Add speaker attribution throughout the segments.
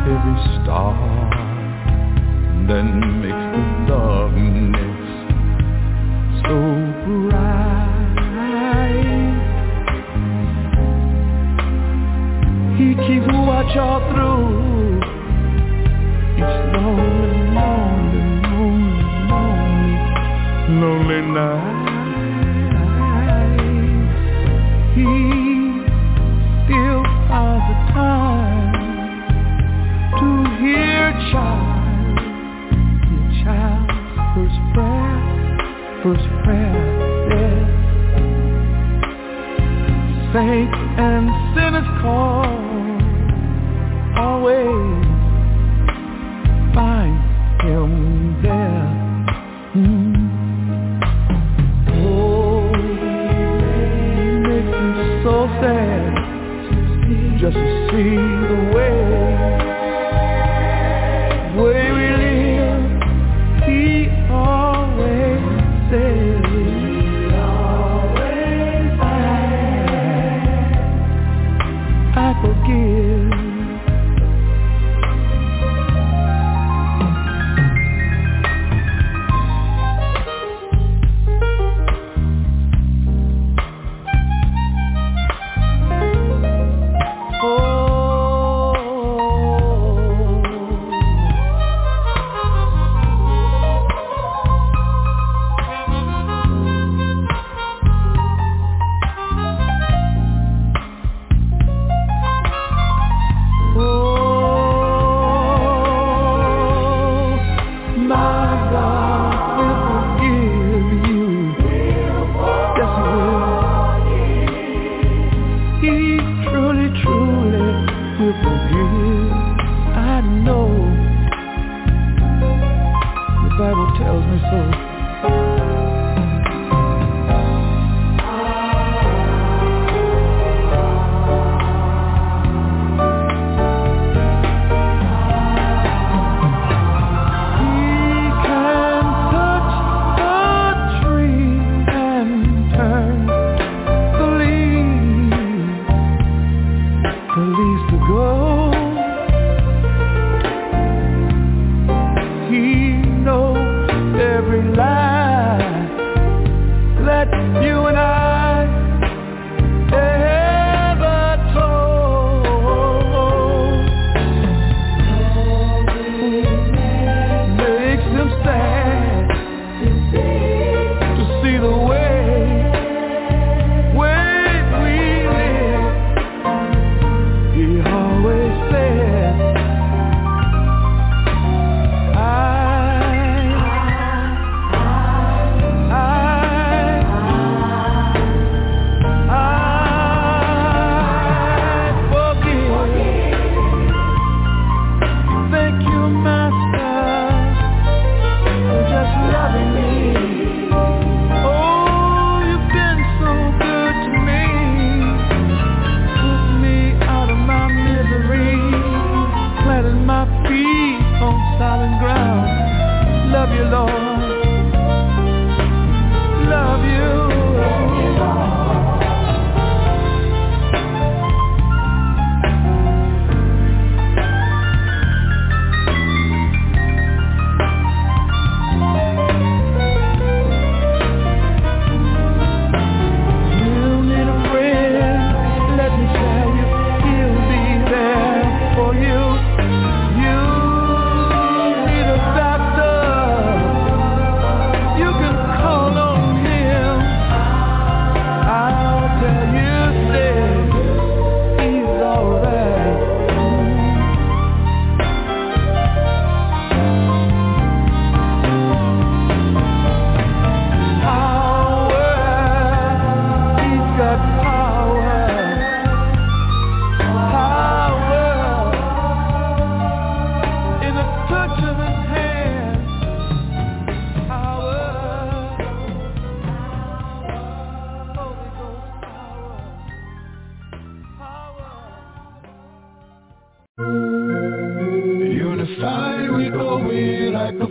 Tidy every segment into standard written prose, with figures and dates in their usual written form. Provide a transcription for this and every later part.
Speaker 1: every star that makes the darkness so bright. He keeps watch all through each lonely, lonely, lonely, lonely, lonely night. He still finds the time to hear your child's first prayer, yes. Saints and sinners call, always find him there. Oh, it makes me so sad just to see the way we live. He always says, I forgive.
Speaker 2: Unified, we go in like a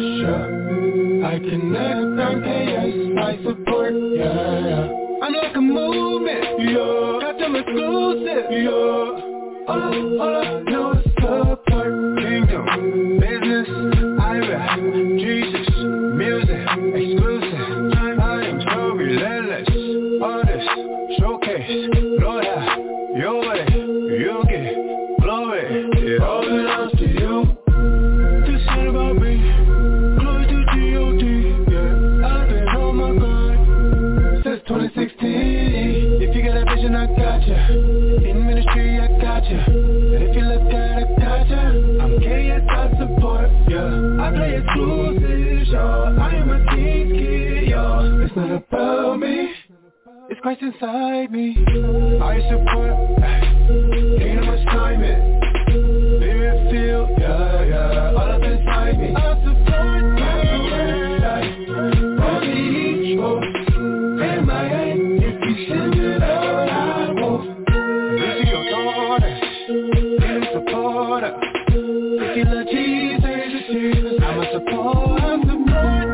Speaker 2: Porsche. I connect, I'm KS, I support, yeah. I'm like a movement, yeah. Got them exclusive, yeah. All I know is support. Business, I rap. Jesus, music, exclusive. I am so relentless. Artist, showcase. Lord, have your way. You get glory. It all belongs to you. This shit about me. Glory to G.O.D. Yeah, I've been on my grind since 2016. If you got a vision, I got ya. In ministry, I got ya. And if you look at it, I got ya. I'm KSI support, yeah. I play exclusive, y'all. I am a king's kid, y'all. It's not about me. It's Christ inside me. I support, kingdom assignment. Spirit feel, yeah, all up inside me. I support on the East Coast, MIA. If you send it out, I won't. This is your daughter, kingdom supporter. If you love Jesus, I'm a support. I support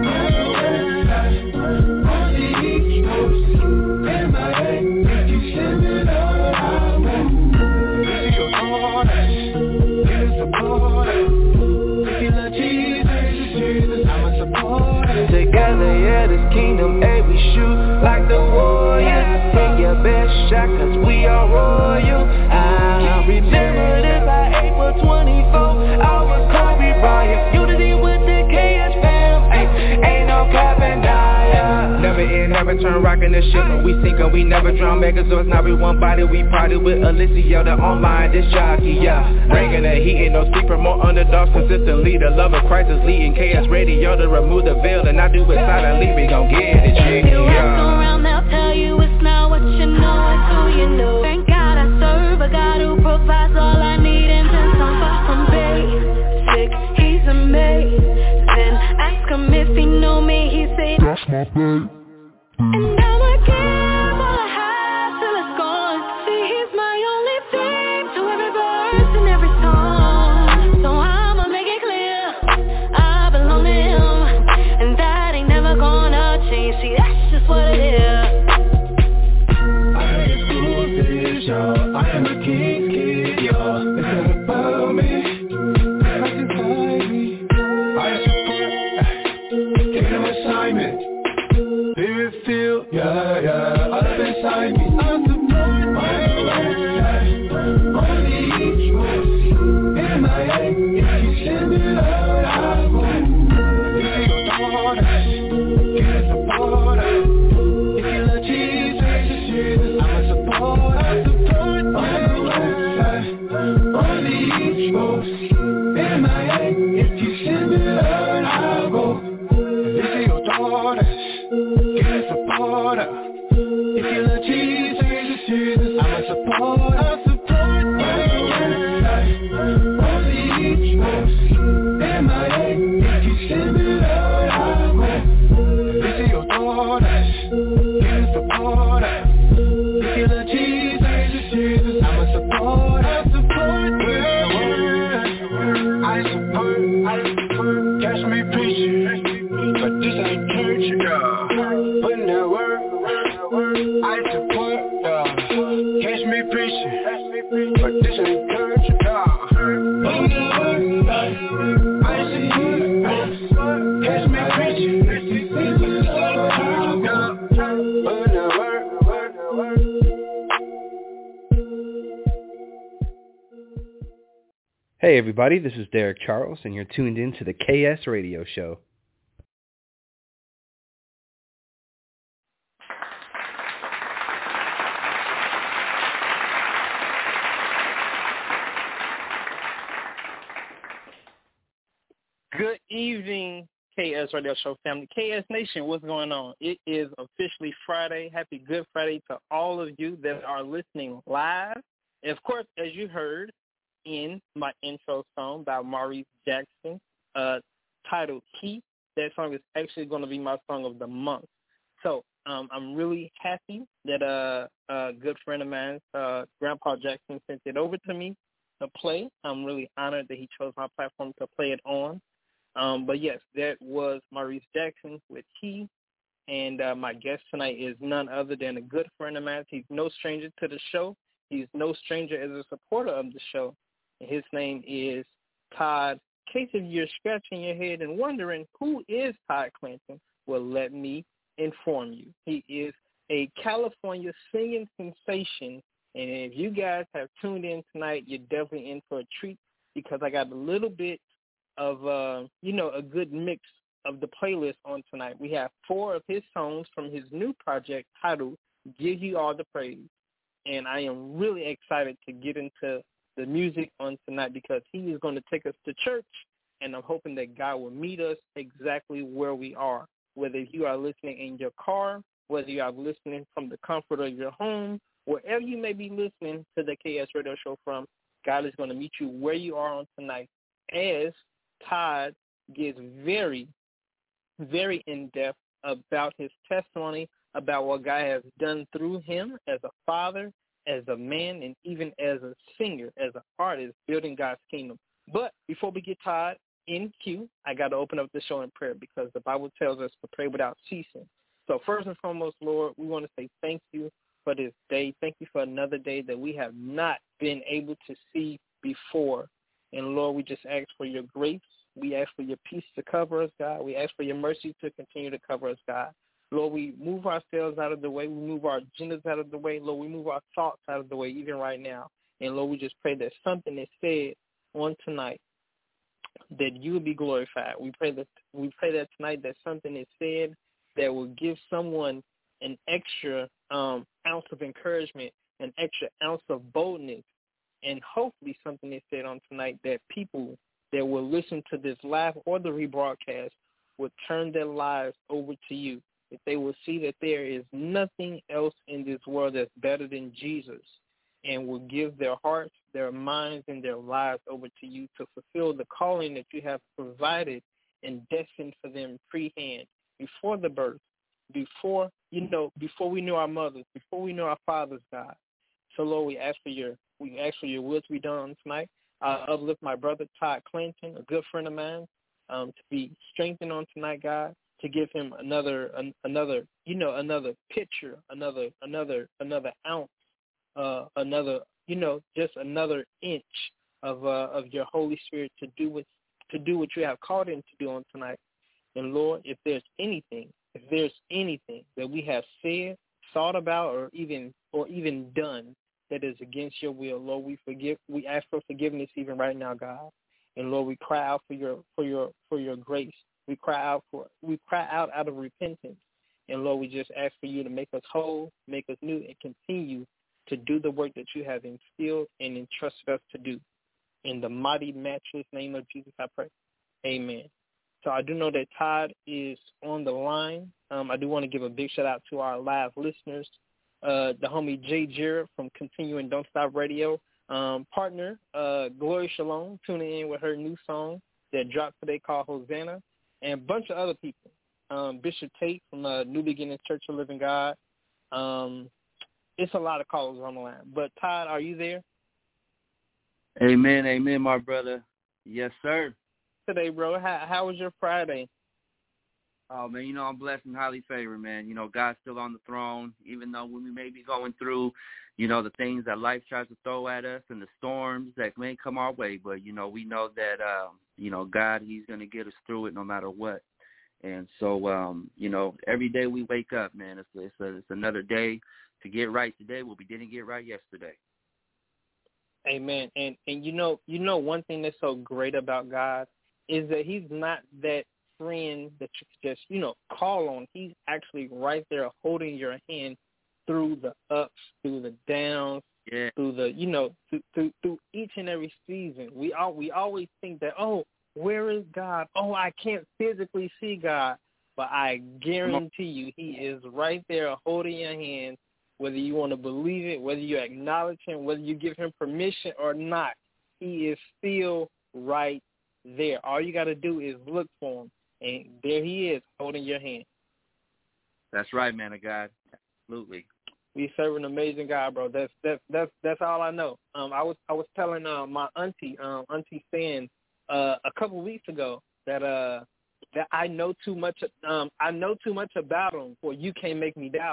Speaker 2: on the East Coast, MIA. If you send it out, I won't. This is your daughter, kingdom supporter. If you love Jesus, I'm a supporter.
Speaker 1: Together, yeah, this kingdom, hey, we shoot like the warriors. Take your best shot, cause we are royal. I remember this, April 24, I was Kobe Bryant. Unity with the KS fam, ain't no cap and die. Never end, never turn, rockin' the ship. When we sink we never drown. Megazords, now we one body. We party with Alicia, the online disc jockey, yeah. Bringing the heat, ain't no secret, more underdogs consistently. The love of Christ is leading KS Radio to remove the veil, and I do it silently. We gon' get it, G,
Speaker 3: you ask around, they'll tell you it's not what you know, it's who you know. Thank God I serve a God who provides all I need, and then some. Far from basic, he's amazing. Ask him if he know me, he say that's my babe. And I'ma give all I have till it's gone. See, he's my only thing to every verse and every song. So I'ma make it clear, I belong to him, and that ain't never gonna change. See, that's just what it is.
Speaker 2: I ain't exclusive, y'all. I am a king's kid, y'all. It's not about me, Christ inside me. I support, kingdom assignment. Spirit feel, yeah, all up inside me. I support my website on the East Coast, MIA. If you send it out, I won't. This is your daughter, kingdom supporter. If you love Jesus, I'm a support. I support my website on the East Coast, MIA. If you send it out, I won't. This is your daughter, kingdom supporter. If you love Jesus, I'm a support. I support my website on the East Coast, MIA. If you send it out, I won't. This is your daughter, kingdom supporter. If you love Jesus, I'm a support. I support I support. Catch me preaching, but this ain't church, yeah. Putting that word, I support, catch me preaching, but this ain't church, yeah. Putting that word, I support, catch me preaching, but this ain't church, yeah. Putting that word.
Speaker 4: Hey everybody, this is Derek Charles, and you're tuned in to the KS Radio Show.
Speaker 5: Good evening, KS Radio Show family. KS Nation, what's going on? It is officially Friday. Happy Good Friday to all of you that are listening live. And of course, as you heard in my intro song by Maurice Jackson, titled Key, that song is actually going to be my song of the month. So I'm really happy that a good friend of mine, Grandpa Jackson, sent it over to me to play. I'm really honored that he chose my platform to play it on. But yes, that was Maurice Jackson with Key. And my guest tonight is none other than a good friend of mine. He's no stranger to the show. He's no stranger as a supporter of the show. And his name is Todd case if you're scratching your head and wondering who is Todd Clanton, well, let me inform you. He is a California singing sensation, and if you guys have tuned in tonight, you're definitely in for a treat because I got a little bit of, a good mix of the playlist on tonight. We have 4 of his songs from his new project titled Give You All the Praise, and I am really excited to get into the music on tonight because he is going to take us to church, and I'm hoping that God will meet us exactly where we are, whether you are listening in your car, whether you are listening from the comfort of your home, wherever you may be listening to the KS Radio Show from, God is going to meet you where you are on tonight as Todd gets very, very in-depth about his testimony, about what God has done through him as a father, as a man, and even as a singer, as an artist, building God's kingdom. But before we get Todd in queue, I got to open up the show in prayer because the Bible tells us to pray without ceasing. So first and foremost, Lord, we want to say thank you for this day. Thank you for another day that we have not been able to see before. And, Lord, we just ask for your grace. We ask for your peace to cover us, God. We ask for your mercy to continue to cover us, God. Lord, we move ourselves out of the way. We move our agendas out of the way. Lord, we move our thoughts out of the way even right now. And, Lord, we just pray that something is said on tonight that you will be glorified. We pray that tonight that something is said that will give someone an extra ounce of encouragement, an extra ounce of boldness, and hopefully something is said on tonight that people that will listen to this live or the rebroadcast will turn their lives over to you. If they will see that there is nothing else in this world that's better than Jesus, and will give their hearts, their minds, and their lives over to you to fulfill the calling that you have provided and destined for them pre-hand, before the birth, before we knew our mothers, before we knew our fathers, God. So, Lord, we ask for your will to be done on tonight. I uplift my brother Todd Clanton, a good friend of mine, to be strengthened on tonight, God, to give him another picture, another ounce, just another inch of your Holy Spirit to do what you have called him to do on tonight. And Lord, if there's anything that we have said, thought about, or even done that is against your will, Lord, we ask for forgiveness even right now, God. And Lord, we cry out for your grace. We cry out of repentance. And Lord, we just ask for you to make us whole, make us new, and continue to do the work that you have instilled and entrusted us to do. In the mighty, matchless name of Jesus, I pray. Amen. So I do know that Todd is on the line. I do want to give a big shout out to our live listeners. The homie Jay Jarrett from Continuing Don't Stop Radio. Partner, Gloria Shalom, tuning in with her new song that dropped today called Hosanna. And a bunch of other people. Bishop Tate from New Beginnings Church of Living God. It's a lot of callers on the line. But, Todd, are you there?
Speaker 4: Amen, my brother. Yes, sir.
Speaker 5: Today, bro, how was your Friday?
Speaker 4: Oh, man, I'm blessed and highly favored, man. God's still on the throne, even though when we may be going through, the things that life tries to throw at us and the storms that may come our way. But, we know that, God, he's going to get us through it no matter what. And so, every day we wake up, man, it's another day to get right today what we didn't get right yesterday.
Speaker 5: Amen. And one thing that's so great about God is that he's not that friend that you could just, call on. He's actually right there holding your hand through the ups, through the downs, through the, through each and every season. We always think that, where is God? I can't physically see God. But I guarantee you he is right there holding your hand, whether you want to believe it, whether you acknowledge him, whether you give him permission or not. He is still right there. All you got to do is look for him, and there he is holding your hand.
Speaker 4: That's right, man of God. Absolutely.
Speaker 5: We serve an amazing God, bro. That's all I know. I was telling my auntie Stan a couple of weeks ago that I know too much. I know too much about him, or you can't make me doubt him.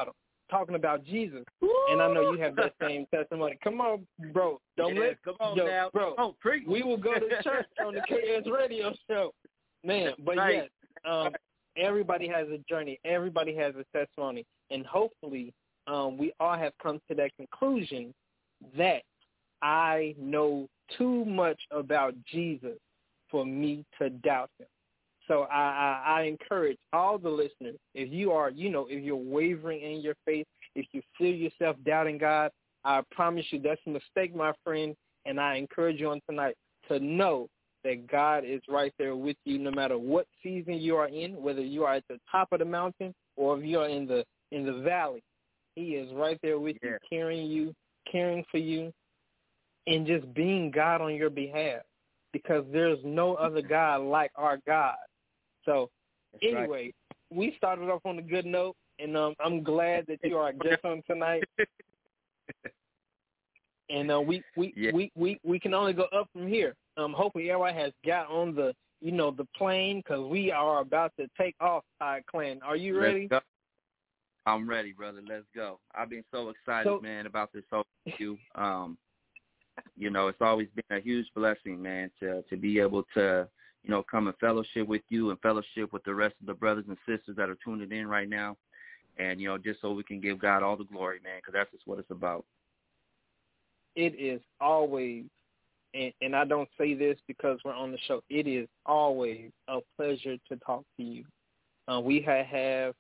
Speaker 5: talking about Jesus. And I know you have that same testimony. Come on, bro. Come on now. Bro.
Speaker 4: Oh, preach.
Speaker 5: We will go to church on the KS radio show. Man, but
Speaker 4: right.
Speaker 5: yes, everybody has a journey. Everybody has a testimony. And hopefully we all have come to that conclusion that I know too much about Jesus for me to doubt him. So I encourage all the listeners, if you are, if you're wavering in your faith, if you feel yourself doubting God, I promise you that's a mistake, my friend, and I encourage you on tonight to know that God is right there with you no matter what season you are in, whether you are at the top of the mountain or if you are in the valley. He is right there with you, caring for you, and just being God on your behalf, because there's no other God like our God. So anyway, we started off on a good note, and I'm glad that you are our guest on tonight. And we can only go up from here. Hopefully everyone has got on the plane, because we are about to take off, Todd Clan. Are you ready?
Speaker 4: Let's go. I'm ready, brother. Let's go. I've been so excited, man, about this whole issue. It's always been a huge blessing, man, to be able to, come and fellowship with you and fellowship with the rest of the brothers and sisters that are tuning in right now. And, just so we can give God all the glory, man, because that's just what it's about.
Speaker 5: It is always, and I don't say this because we're on the show, it is always a pleasure to talk to you. We have had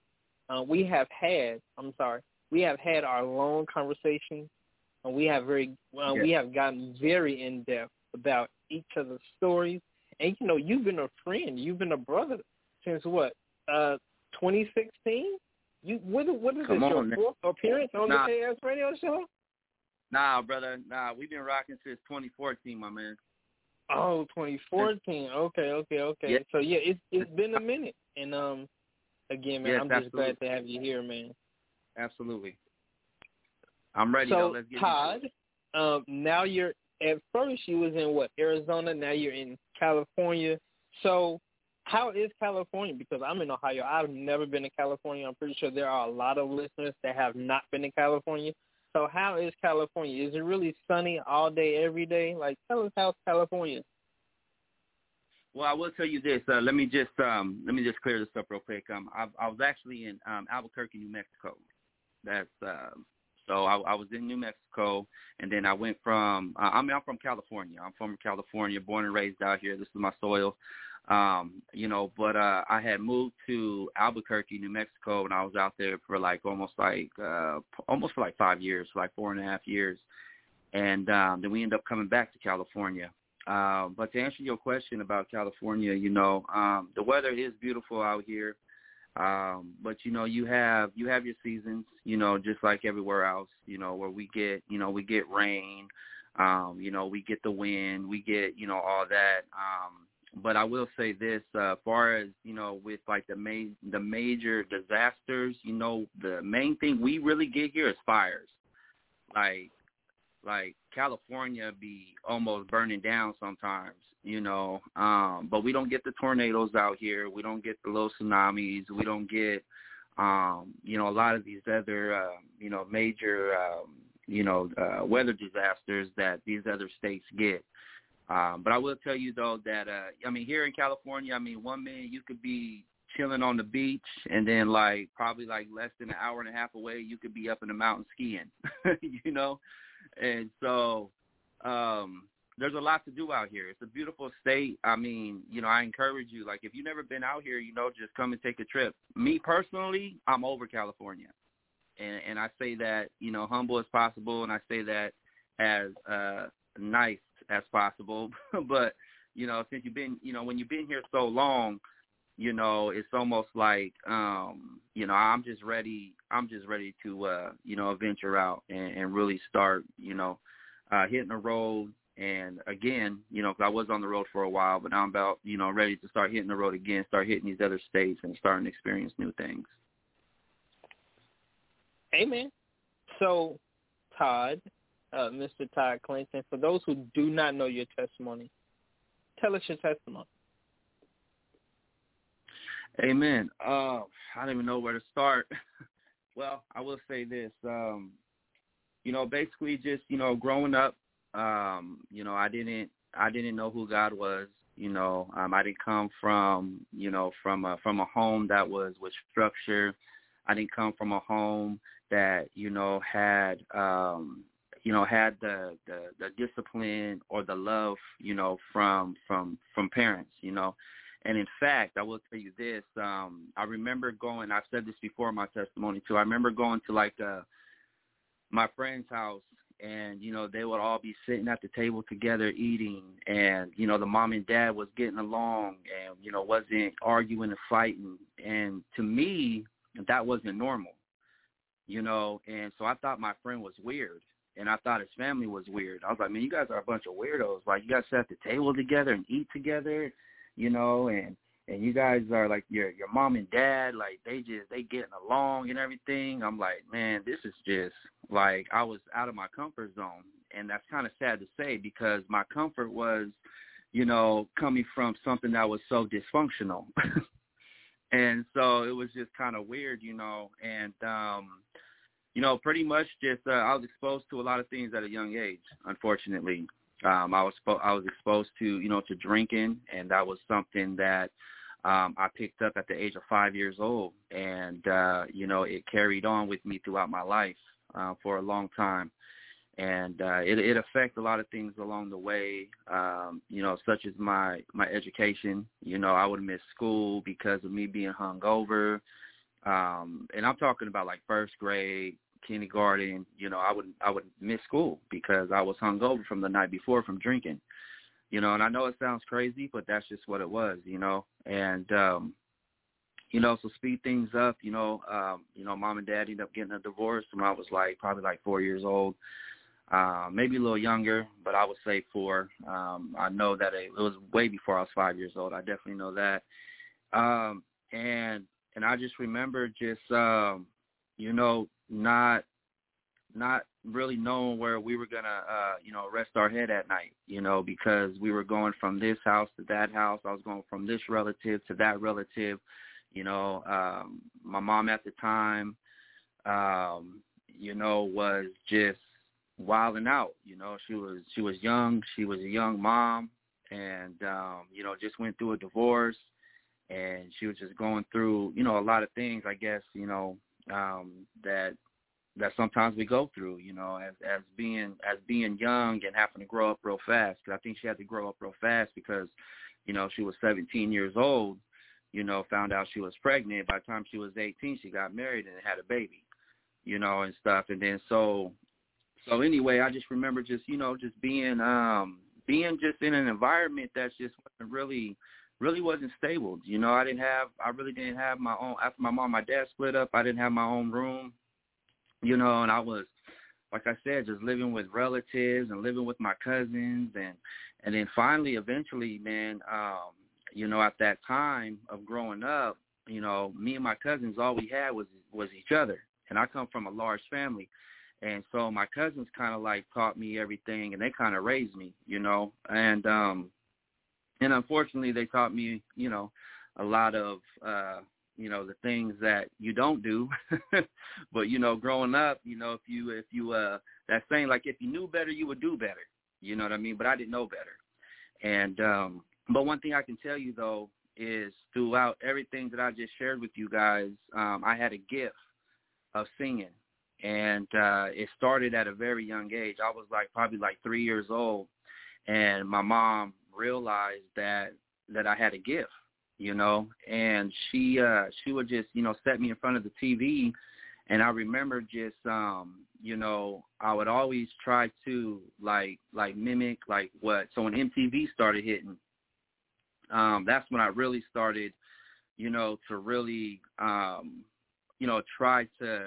Speaker 5: our long conversations. We have gotten very in depth about each other's stories, and you've been a friend, you've been a brother since what, 2016? What is this, your fourth appearance on the KS radio show?
Speaker 4: Nah, brother, we've been rocking since 2014, my man.
Speaker 5: Oh, 2014. Okay.
Speaker 4: Yeah.
Speaker 5: So it's been a minute, and again, man,
Speaker 4: yes,
Speaker 5: I'm just
Speaker 4: absolutely.
Speaker 5: glad to have you here, man.
Speaker 4: Absolutely. I'm ready,
Speaker 5: so,
Speaker 4: though. Let's get
Speaker 5: Todd,
Speaker 4: into it.
Speaker 5: Now at first you was in Arizona, now you're in California. So how is California? Because I'm in Ohio. I've never been to California. I'm pretty sure there are a lot of listeners that have not been to California. So how is California? Is it really sunny all day, every day? Tell us how's California.
Speaker 4: Well, I will tell you this. Let me just clear this up real quick. I was actually in Albuquerque, New Mexico. So I was in New Mexico, and then I went from. I'm from California. I'm from California, born and raised out here. This is my soil. But I had moved to Albuquerque, New Mexico, and I was out there for almost for 5 years, 4.5 years, and then we ended up coming back to California. But to answer your question about California, the weather is beautiful out here. But you have your seasons, just like everywhere else, where we get rain, we get the wind, we get, all that. But I will say this, far as, with the major disasters, the main thing we really get here is fires. Like California be almost burning down sometimes, but we don't get the tornadoes out here. We don't get the little tsunamis. We don't get, a lot of these other, major, weather disasters that these other states get. But I will tell you, though, that, here in California, 1 minute you could be chilling on the beach, and then probably less than an hour and a half away, you could be up in the mountains skiing, And so there's a lot to do out here. It's a beautiful state. I encourage you, if you've never been out here, just come and take a trip. Me personally, I'm over California. And I say that, humble as possible, and I say that as nice as possible. But, since you've been, when you've been here so long, it's almost like, I'm just ready to, venture out and really start, hitting the road. And again, because I was on the road for a while, but now I'm about, ready to start hitting the road again, start hitting these other states and starting to experience new things.
Speaker 5: Amen. So, Todd, Mr. Todd Clinton, for those who do not know your testimony, tell us your testimony.
Speaker 4: Amen. I don't even know where to start. Well, I will say this, basically just, growing up, I didn't know who God was. I didn't come from, from a home that was with structure. I didn't come from a home that, had, had the discipline or the love, from parents, And in fact, I will tell you this, I remember going, I've said this before in my testimony too, I remember going to my friend's house, and, they would all be sitting at the table together eating, and, the mom and dad was getting along and, wasn't arguing and fighting. And to me, that wasn't normal, and so I thought my friend was weird, and I thought his family was weird. I was like, man, you guys are a bunch of weirdos. Like, you guys sit at the table together and eat together, and you guys are like your mom and dad, like they getting along and everything. I'm like, man, this is just like, I was out of my comfort zone. And that's kind of sad to say, because my comfort was, coming from something that was so dysfunctional. And so it was just kind of weird, and, pretty much just I was exposed to a lot of things at a young age, unfortunately. I was exposed to, to drinking, and that was something that I picked up at the age of 5 years old, and, it carried on with me throughout my life for a long time. And it affected a lot of things along the way, such as my education. I would miss school because of me being hungover. And I'm talking about like first grade, kindergarten. I would miss school because I was hungover from the night before from drinking. And I know it sounds crazy, but that's just what it was, And, so speed things up, mom and dad ended up getting a divorce when I was probably 4 years old. Maybe a little younger, but I would say 4. I know that it was way before I was 5 years old. I definitely know that. And I just remember just, not really knowing where we were going to, rest our head at night, because we were going from this house to that house. I was going from this relative to that relative. My mom at the time, was just wilding out. She was young. She was a young mom, and, just went through a divorce, and she was just going through, a lot of things, I guess, that sometimes we go through, as being young and having to grow up real fast. Because I think she had to grow up real fast because, she was 17 years old, found out she was pregnant. By the time she was 18, she got married and had a baby, and stuff. And then so anyway, I just remember just, just being just in an environment that's just really wasn't stable. I really didn't have my own, after my mom and my dad split up, I didn't have my own room, and I was, like I said, just living with relatives and living with my cousins. And then finally, eventually, man, at that time of growing up, me and my cousins, all we had was each other. And I come from a large family. And so my cousins kind of taught me everything, and they kind of raised me, and unfortunately they taught me, a lot of, the things that you don't do, but, growing up, if you that saying, if you knew better, you would do better, you know what I mean? But I didn't know better. And, but one thing I can tell you though, is throughout everything that I just shared with you guys, I had a gift of singing. And it started at a very young age. I was probably 3 years old, and my mom realized that I had a gift, and she would just, set me in front of the TV. And I remember just, I would always try to mimic so when MTV started hitting, that's when I really started, to really, try to,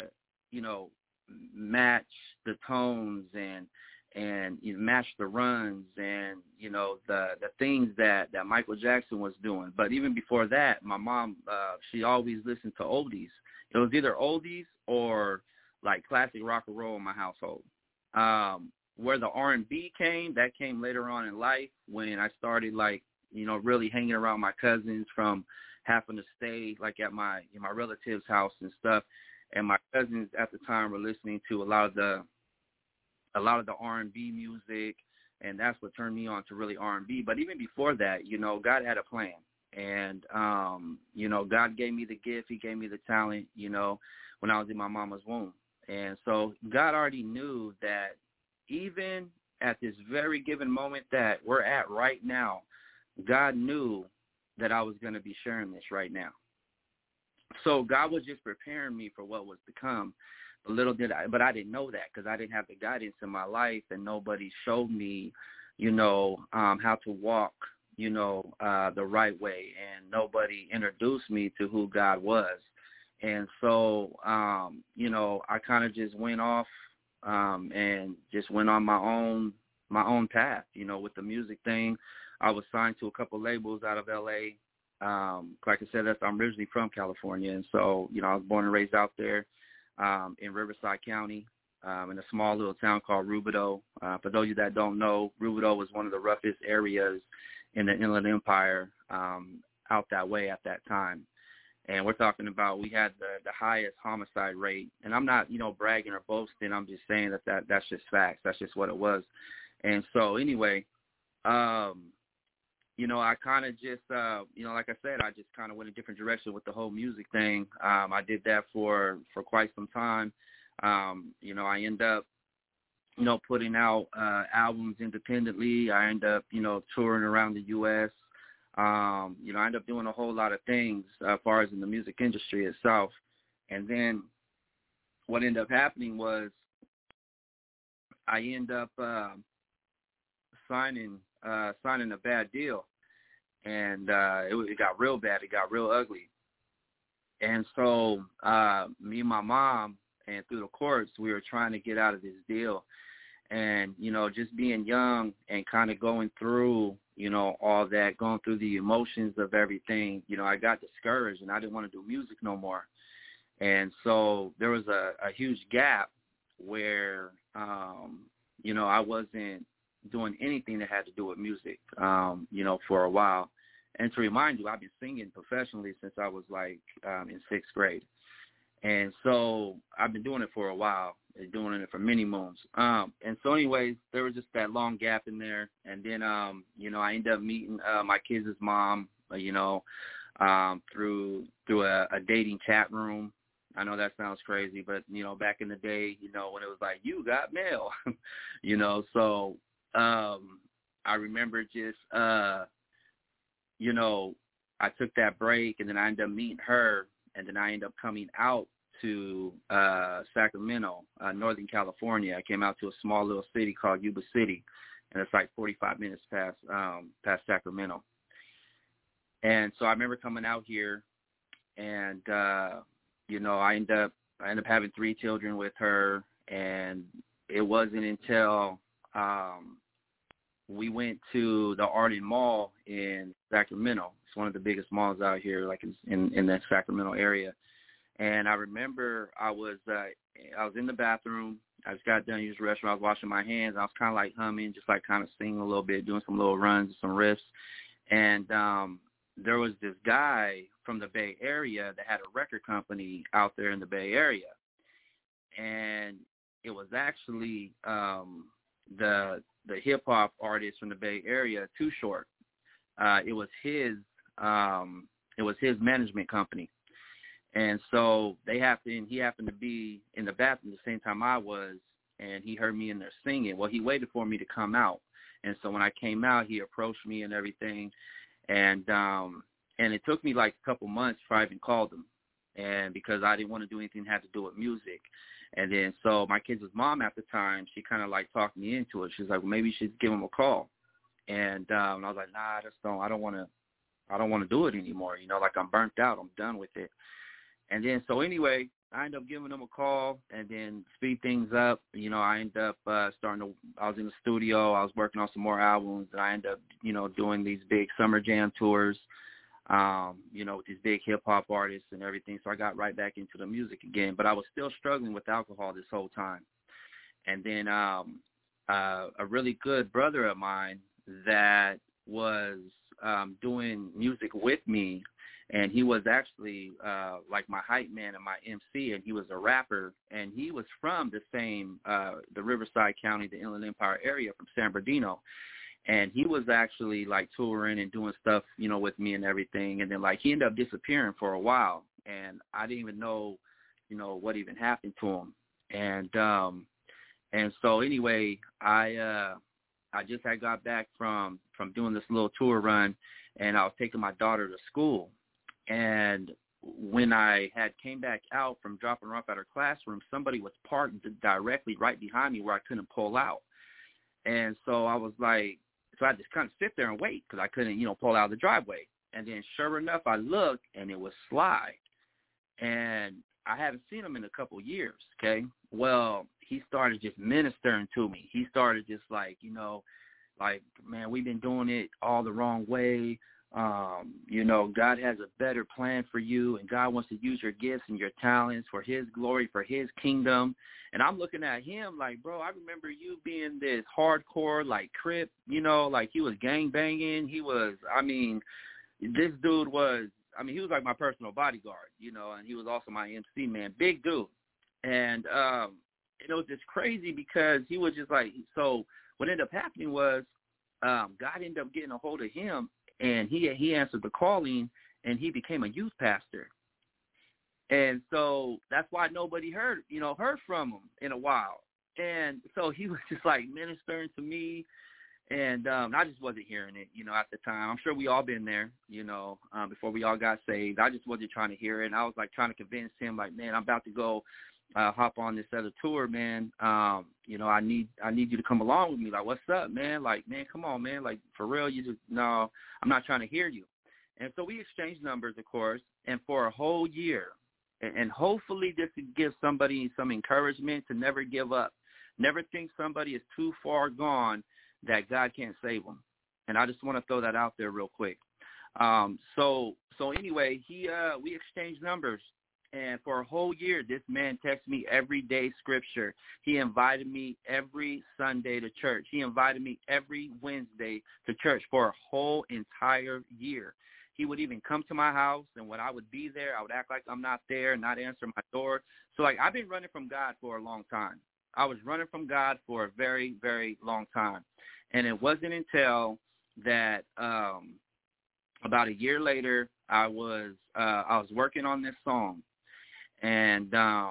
Speaker 4: match the tones and match the runs and, the things that Michael Jackson was doing. But even before that, my mom, she always listened to oldies. It was either oldies or classic rock and roll in my household. Where the R&B came, that came later on in life when I started really hanging around my cousins from having to stay at my relatives' house and stuff. and my cousins at the time were listening to a lot of the R&B music, and that's what turned me on to really R&B. But even before that, you know, God had a plan. And, you know, God gave me the gift. He gave me the talent, you know, when I was in my mama's womb. And so God already knew that even at this very given moment that we're at right now, God knew that I was going to be sharing this right now. So God was just preparing me for what was to come. But I didn't know that because I didn't have the guidance in my life, and nobody showed me, you know, how to walk, you know, the right way, and nobody introduced me to who God was. And so, you know, I kind of just went off and just went on my own path, you know, with the music thing. I was signed to a couple labels out of L.A. Like I said, I'm originally from California, and so, you know, I was born and raised out there in Riverside County, in a small little town called Rubidoux. For those of you that don't know, Rubidoux was one of the roughest areas in the Inland Empire out that way at that time. And we're talking about we had the highest homicide rate. And I'm not, you know, bragging or boasting. I'm just saying that's just facts. That's just what it was. And so anyway, you know, I kind of just, you know, like I said, I just kind of went a different direction with the whole music thing. I did that for quite some time. You know, I end up, you know, putting out albums independently. I end up, you know, touring around the U.S. You know, I end up doing a whole lot of things as far as in the music industry itself. And then what ended up happening was I end up signing a bad deal, and it got real bad. It got real ugly. And so me and my mom, and through the courts, we were trying to get out of this deal. And, you know, just being young and kind of going through, you know, all that, going through the emotions of everything, you know, I got discouraged and I didn't want to do music no more. And so there was a huge gap where, you know, I wasn't doing anything that had to do with music, you know, for a while. And to remind you, I've been singing professionally since I was like in 6th grade. And so I've been doing it for a while, doing it for many moons. And so anyways, there was just that long gap in there. And then, you know, I ended up meeting my kids' mom, you know, through a dating chat room. I know that sounds crazy, but, you know, back in the day, you know, when it was like, you got mail, you know, so I remember just, you know, I took that break, and then I ended up meeting her, and then I ended up coming out to Sacramento, Northern California. I came out to a small little city called Yuba City, and it's like 45 minutes past Sacramento. And so I remember coming out here, and you know, I ended up having 3 children with her, and it wasn't until we went to the Arden Mall in Sacramento. It's one of the biggest malls out here, like in the Sacramento area. And I remember I was in the bathroom. I just got done using the restroom. I was washing my hands. I was kind of like humming, just like kind of singing a little bit, doing some little runs, some riffs. And there was this guy from the Bay Area that had a record company out there in the Bay Area. And it was actually the hip-hop artist from the Bay Area, Too Short. It was his management company. And so he happened to be in the bathroom the same time I was, and he heard me in there singing. Well, he waited for me to come out. And so when I came out, he approached me and everything. And it took me like a couple months before I even called him, and because I didn't want to do anything that had to do with music. And then so my kids' mom at the time, she kind of like talked me into it. She's like, well, maybe you should give him a call. And I was like, nah, I don't want to do it anymore. You know, like I'm burnt out. I'm done with it. And then so anyway, I ended up giving him a call, and then speed things up. You know, I ended up I was in the studio. I was working on some more albums, and I ended up, you know, doing these big summer jam tours, you know, with these big hip-hop artists and everything. So I got right back into the music again. But I was still struggling with alcohol this whole time. And then a really good brother of mine that was doing music with me And he was actually like my hype man and my MC, and he was a rapper, and he was from the same, the Riverside County, the Inland Empire area from San Bernardino. And he was actually like touring and doing stuff, you know, with me and everything. And then like he ended up disappearing for a while, and I didn't even know, you know, what even happened to him. And so anyway, I just had got back from doing this little tour run, and I was taking my daughter to school. And when I had came back out from dropping her off at her classroom, somebody was parked directly right behind me where I couldn't pull out. And so I was like, so I just kind of sit there and wait because I couldn't, you know, pull out of the driveway. And then sure enough, I looked, and it was Sly. And I haven't seen him in a couple of years, okay? Well, he started just ministering to me. He started just like, you know, like, man, we've been doing it all the wrong way. You know, God has a better plan for you, and God wants to use your gifts and your talents for his glory, for his kingdom. And I'm looking at him like, bro, I remember you being this hardcore, like, Crip, you know, like he was gang banging. He was, I mean, this dude was, I mean, he was like my personal bodyguard, you know, and he was also my MC, man, big dude. And it was just crazy because he was just like, so what ended up happening was God ended up getting a hold of him, and he answered the calling, and he became a youth pastor. And so that's why nobody heard from him in a while. And so he was just like ministering to me, and I just wasn't hearing it, you know, at the time. I'm sure we all been there, you know, before we all got saved. I just wasn't trying to hear it. And I was like trying to convince him, like, man, I'm about to go hop on this other tour, man. You know, I need you to come along with me. Like, what's up, man? Like, man, come on, man. Like, for real, no, I'm not trying to hear you. And so we exchanged numbers, of course, and for a whole year. And hopefully this would give somebody some encouragement to never give up. Never think somebody is too far gone that God can't save them. And I just want to throw that out there real quick. So anyway, we exchanged numbers. And for a whole year, this man texted me every day scripture. He invited me every Sunday to church. He invited me every Wednesday to church for a whole entire year. He would even come to my house, and when I would be there, I would act like I'm not there and not answer my door. So, like, I've been running from God for a long time. I was running from God for a very, very long time. And it wasn't until that about a year later, I was working on this song. And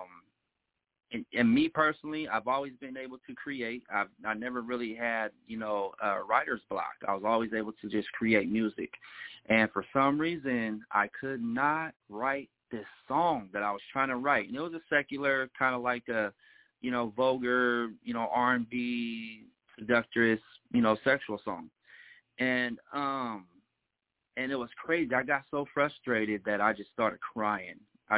Speaker 4: me personally, I've always been able to create. I never really had, you know, writer's block. I was always able to just create music. And for some reason, I could not write this song that I was trying to write. And it was a secular, kind of like a, you know, vulgar, you know, R&B, seductress, you know, sexual song. And it was crazy. I got so frustrated that I just started crying.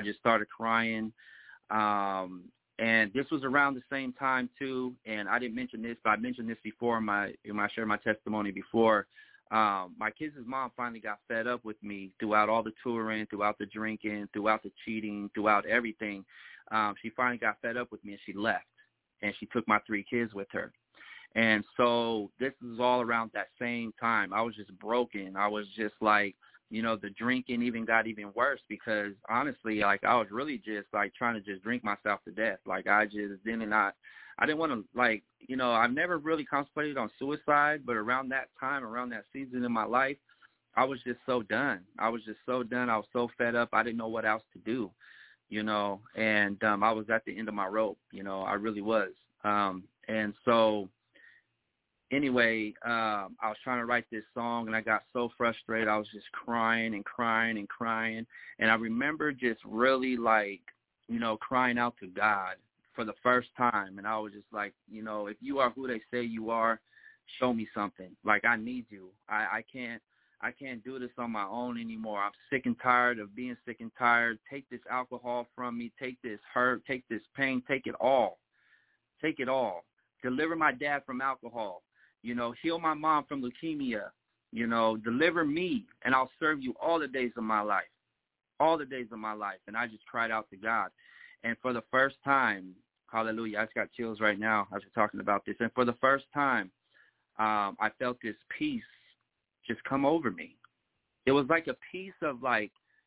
Speaker 4: And this was around the same time too. And I didn't mention this, but I mentioned this before when I shared my testimony before. My kids' mom finally got fed up with me throughout all the touring, throughout the drinking, throughout the cheating, throughout everything. She finally got fed up with me, and she left, and she took my 3 kids with her. And so this is all around that same time. I was just broken. I was just like, you know, the drinking even got even worse because honestly, like I was really just like trying to just drink myself to death. Like I didn't want to, like, you know, I've never really contemplated on suicide, but around that time, around that season in my life, I was just so done. I was so fed up. I didn't know what else to do, you know, and I was at the end of my rope, you know, I really was. And so anyway, I was trying to write this song, and I got so frustrated. I was just crying and crying and crying. And I remember just really, like, you know, crying out to God for the first time. And I was just like, you know, if you are who they say you are, show me something. Like, I need you. I can't do this on my own anymore. I'm sick and tired of being sick and tired. Take this alcohol from me. Take this hurt. Take this pain. Take it all. Take it all. Deliver my dad from alcohol. You know, heal my mom from leukemia. You know, deliver me, and I'll serve you all the days of my life. All the days of my life. And I just cried out to God. And for the first time, hallelujah, I just got chills right now as we're talking about this. And for the first time, I felt this peace just come over me. It was like a peace of, like,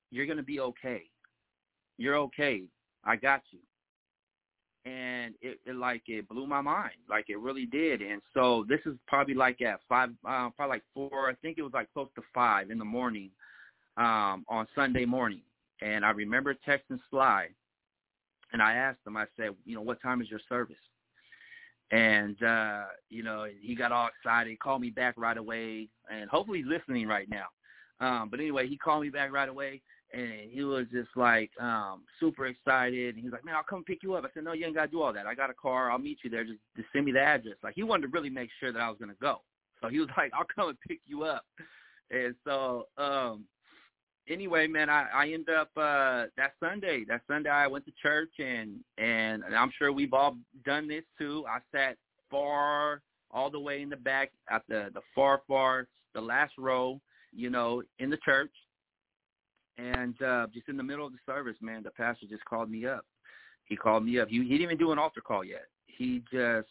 Speaker 4: you're going to be okay. You're okay. I got you. And it blew my mind. Like, it really did. And so this is probably like at 5, probably like 4, I think it was like close to 5 in the morning on Sunday morning. And I remember texting Sly, and I asked him, I said, what time is your service? And, he got all excited, called me back right away, and hopefully he's listening right now. But anyway, he called me back right away, and he was just like super excited. And he's like, man, I'll come pick you up. I said, no, you ain't got to do all that. I got a car. I'll meet you there. Just send me the address. Like, he wanted to really make sure that I was going to go. So he was like, I'll come and pick you up. And so anyway, man, I ended up that Sunday I went to church, and I'm sure we've all done this too. I sat far, all the way in the back at the far, the last row, in the church. And just in the middle of the service, man, the pastor just called me up. He called me up. He didn't even do an altar call yet. He just,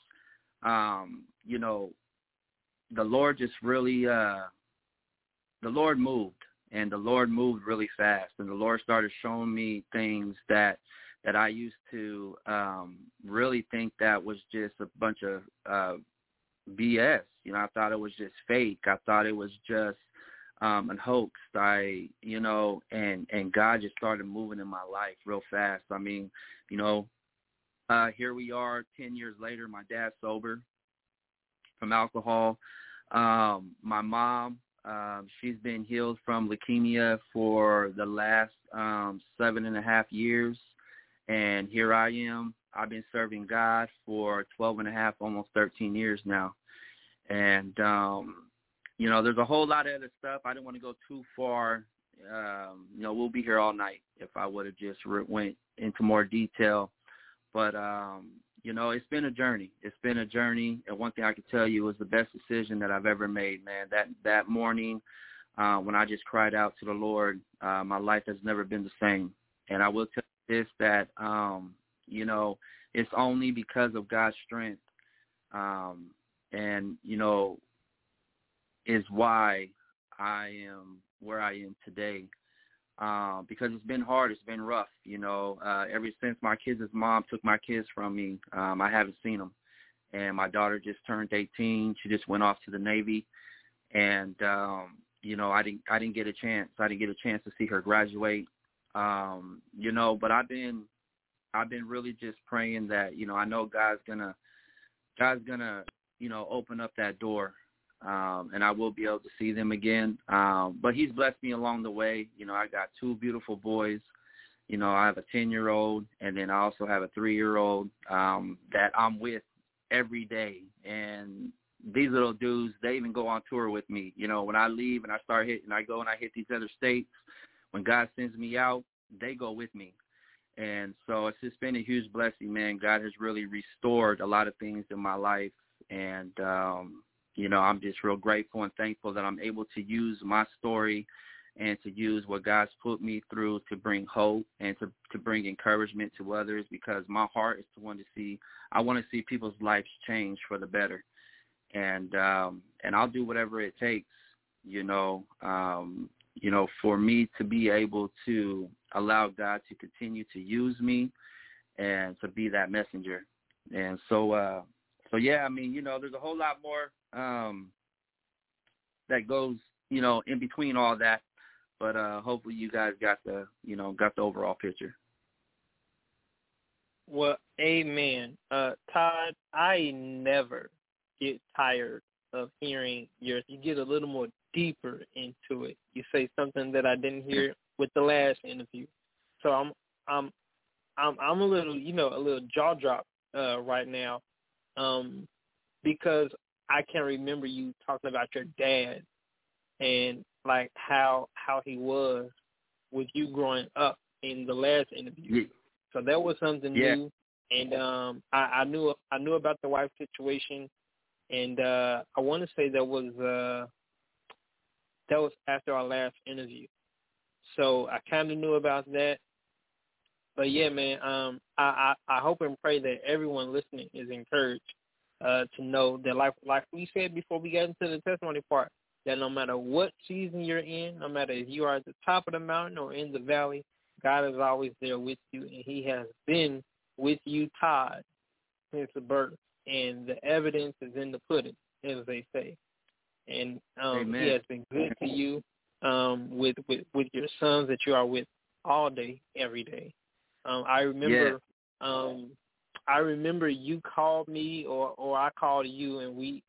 Speaker 4: the Lord just really, the Lord moved. And the Lord moved really fast. And the Lord started showing me things that I used to really think that was just a bunch of BS. I thought it was just fake. I thought it was just an hoax. And God just started moving in my life real fast. I mean, here we are 10 years later. My dad's sober from alcohol. My mom, she's been healed from leukemia for the last 7.5 years. And here I am. I've been serving God for 12.5, almost 13 years now. And, there's a whole lot of other stuff. I didn't want to go too far. We'll be here all night if I would have just went into more detail. But, it's been a journey. It's been a journey. And one thing I can tell you was the best decision that I've ever made, man. That morning when I just cried out to the Lord, my life has never been the same. And I will tell you this, that, it's only because of God's strength. Is why I am where I am today. Because it's been hard. It's been rough, ever since my kids' mom took my kids from me. I haven't seen them. And my daughter just turned 18. She just went off to the Navy. And, I didn't get a chance. I didn't get a chance to see her graduate. But I've been really just praying that, I know God's gonna, open up that door. And I will be able to see them again. But he's blessed me along the way. I got 2 beautiful boys. I have a 10-year-old, and then I also have a 3-year-old that I'm with every day. And these little dudes, they even go on tour with me. When I leave and I go and I hit these other states, when God sends me out, they go with me. And so it's just been a huge blessing, man. God has really restored a lot of things in my life. And, I'm just real grateful and thankful that I'm able to use my story and to use what God's put me through to bring hope and to bring encouragement to others, because my heart is I want to see people's lives change for the better. And I'll do whatever it takes, for me to be able to allow God to continue to use me and to be that messenger. And so yeah, I mean, there's a whole lot more that goes, in between all that. But hopefully you guys got the overall picture.
Speaker 5: Well, amen. Todd, I never get tired of hearing you get a little more deeper into it. You say something that I didn't hear with the last interview. So I'm a little, a little jaw drop right now. Because I can remember you talking about your dad and like how he was with you growing up in the last interview. So that was something new. And I knew about the wife situation, and I want to say that was after our last interview. So I kind of knew about that. But yeah, man, I hope and pray that everyone listening is encouraged to know that, like we said before we got into the testimony part, that no matter what season you're in, no matter if you are at the top of the mountain or in the valley, God is always there with you, and he has been with you, Todd, since the birth. And the evidence is in the pudding, as they say. And he has been good to you with your sons that you are with all day, every day. I remember you called me or I called you, and we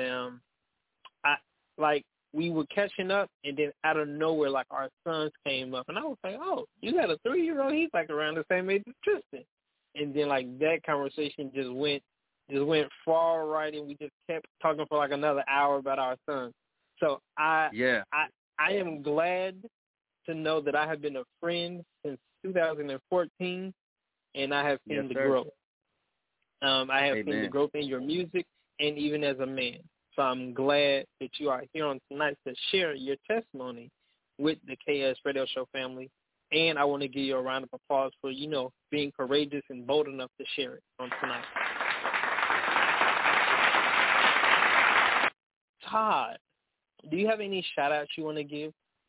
Speaker 5: were catching up, and then out of nowhere, like, our sons came up, and I was like, oh, you got a 3-year-old? He's like around the same age as Tristan. And then, like, that conversation just went far right, and we just kept talking for like another hour about our sons. So I am glad to know that I have been a friend since 2014, and I have seen the growth. I have seen the growth in your music and even as a man. So I'm glad that you are here on tonight to share your testimony with the KS Radio Show family. And I want to give you a round of applause for, being courageous and bold enough to share it on tonight. Todd, do you have any shout-outs you want to give?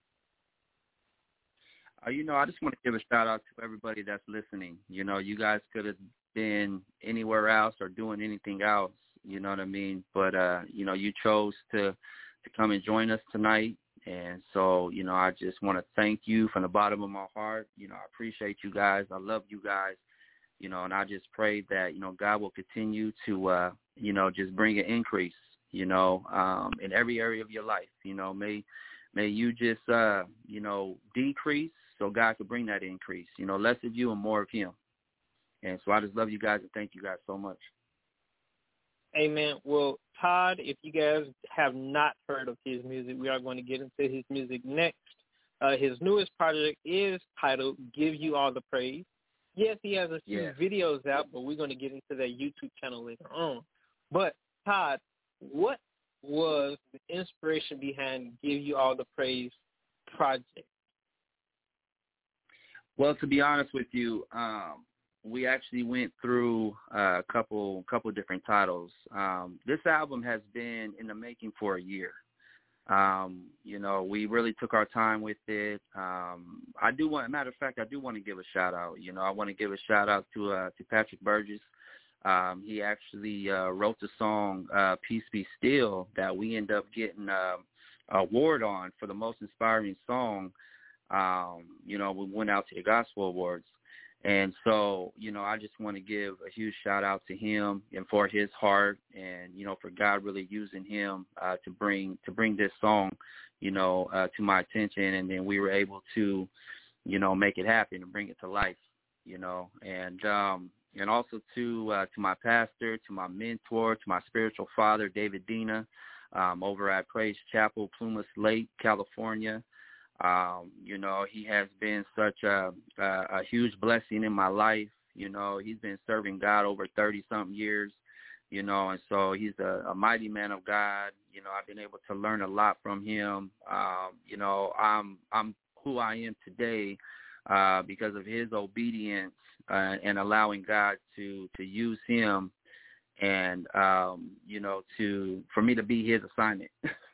Speaker 4: I just want to give a shout-out to everybody that's listening. You guys could have been anywhere else or doing anything else, you know what I mean? But, you chose to come and join us tonight. And so, I just want to thank you from the bottom of my heart. I appreciate you guys. I love you guys, and I just pray that, God will continue to, just bring an increase, in every area of your life. May you just, decrease so God could bring that increase, less of you and more of him. And so I just love you guys and thank you guys so much.
Speaker 5: Amen. Well, Todd, if you guys have not heard of his music, we are going to get into his music next. His newest project is titled Give You All the Praise. Yes, he has a few videos out, but we're going to get into that YouTube channel later on. But, Todd, what was the inspiration behind Give You All the Praise project?
Speaker 4: Well, to be honest with you, we actually went through a couple different titles. This album has been in the making for a year. We really took our time with it. Matter of fact, I do want to give a shout out. I want to give a shout out to Patrick Burgess. He actually wrote the song Peace Be Still that we ended up getting an award on for the most inspiring song. We went out to the Gospel Awards. And so, I just want to give a huge shout out to him and for his heart and, for God really using him to bring this song, to my attention. And then we were able to, make it happen and bring it to life, and also to my pastor, to my mentor, to my spiritual father, David Dina, over at Praise Chapel, Plumas Lake, California. He has been such a huge blessing in my life. He's been serving God over 30-something years, and so he's a mighty man of God. I've been able to learn a lot from him. I'm who I am today because of his obedience and allowing God to use him and, for me to be his assignment,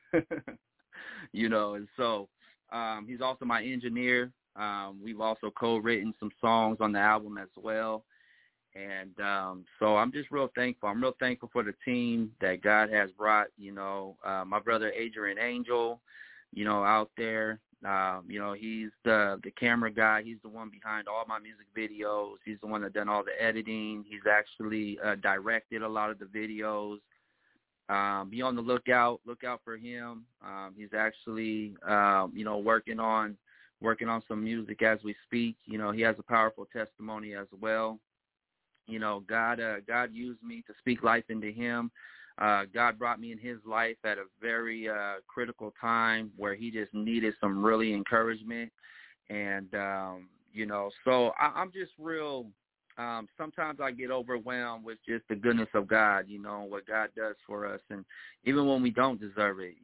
Speaker 4: and so he's also my engineer. We've also co-written some songs on the album as well. And so I'm just real thankful. I'm real thankful for the team that God has brought, my brother Adrian Angel, out there. He's the camera guy. He's the one behind all my music videos. He's the one that done all the editing. He's actually directed a lot of the videos. Be on the lookout for him. He's actually, working on some music as we speak. He has a powerful testimony as well. God used me to speak life into him. God brought me in his life at a very critical time where he just needed some really encouragement. And, so I'm just real. Sometimes I get overwhelmed with just the goodness of God, what God does for us. And even when we don't deserve it,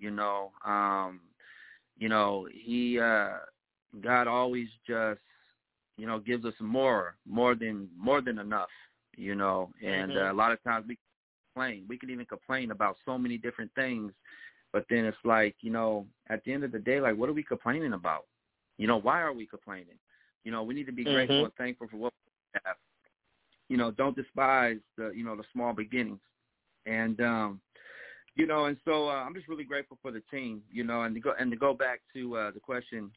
Speaker 4: God always just, gives us more than enough, and a lot of times we can even complain about so many different things But then it's like, you know, at the end of the day, like, what are we complaining about? You know, why are we complaining? You know, we need to be grateful and thankful for what we have. You know, don't despise the, you know, the small beginnings. And, you know, and so I'm just really grateful for the team, you know, and to go back to the question,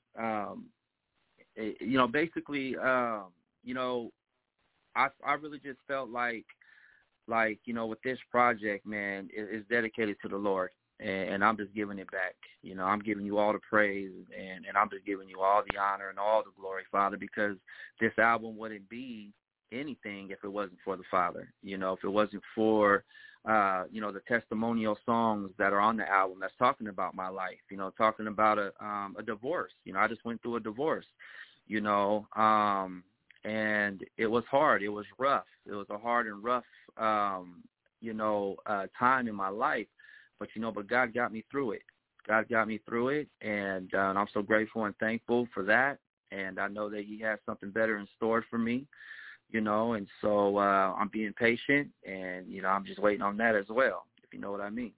Speaker 4: you know, basically, you know, I really just felt like, you know, with this project, man, it's dedicated to the Lord. And I'm just giving it back. You know, I'm giving you all the praise, and I'm just giving you all the honor and all the glory, Father, because this album wouldn't be anything if it wasn't for the Father. You know, if it wasn't for, you know, the testimonial songs that are on the album that's talking about my life, you know, talking about a divorce. You know, I just went through a divorce, you know, and it was hard. It was rough. It was a hard and rough, you know, time in my life. But, you know, but God got me through it. God got me through it, and I'm so grateful and thankful for that. And I know that he has something better in store for me, you know, and so I'm being patient, and, you know, I'm just waiting on that as well, if you know what I mean.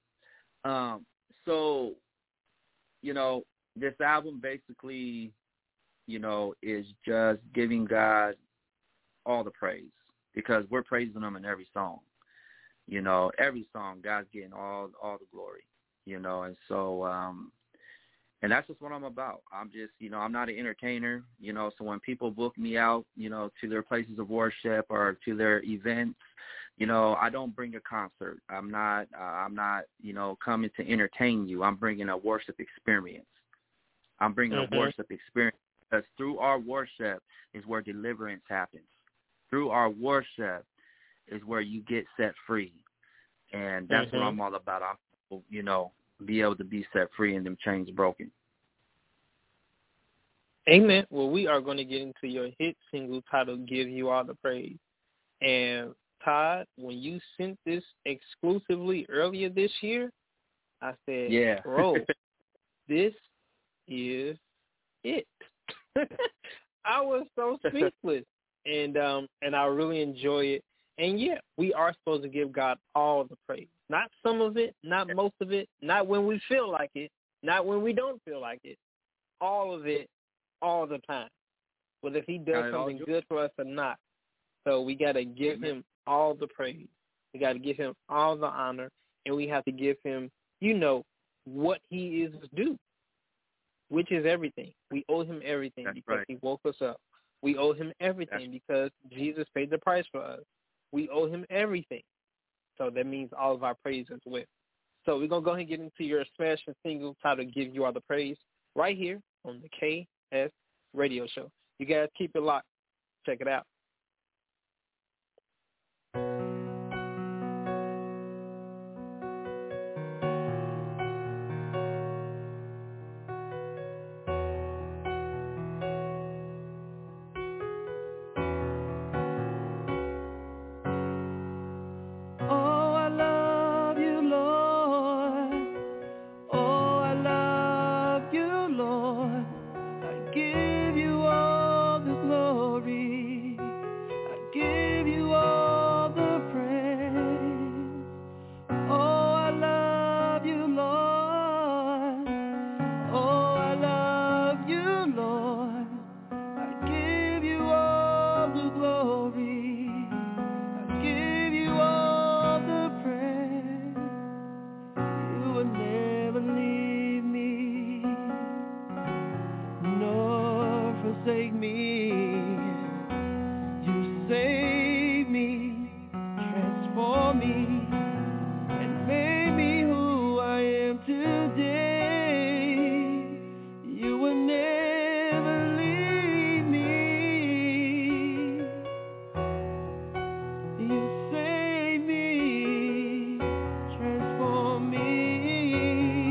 Speaker 4: So, you know, this album basically, you know, is just giving God all the praise, because we're praising him in every song. You know, every song, God's getting all the glory, you know, and so, and that's just what I'm about. I'm just, you know, I'm not an entertainer, you know, so when people book me out, you know, to their places of worship or to their events, you know, I don't bring a concert. I'm not, you know, coming to entertain you. I'm bringing a worship experience. I'm bringing a worship experience, because through our worship is where deliverance happens. Through our worship is where you get set free. And that's what I'm all about. I'm, you know, be able to be set free and them chains broken.
Speaker 5: Amen. Well, we are going to get into your hit single titled Give You All the Praise. And Todd, when you sent this exclusively earlier this year, I said,
Speaker 4: yeah,
Speaker 5: bro, this is it. I was so speechless. And I really enjoy it. And, yeah, we are supposed to give God all the praise. Not some of it, not most of it, not when we feel like it, not when we don't feel like it. All of it, all the time. Whether if he does something good for us or not. So we got to give him all the praise. We got to give him all the honor. And we have to give him, you know, what he is due, which is everything. We owe him everything because he woke us up. We owe him everything because Jesus paid the price for us. We owe him everything. So that means all of our praise as well. So we're going to go ahead and get into your smashing single titled Give You All the Praise right here on the KS Radio Show. You guys keep it locked. Check it out.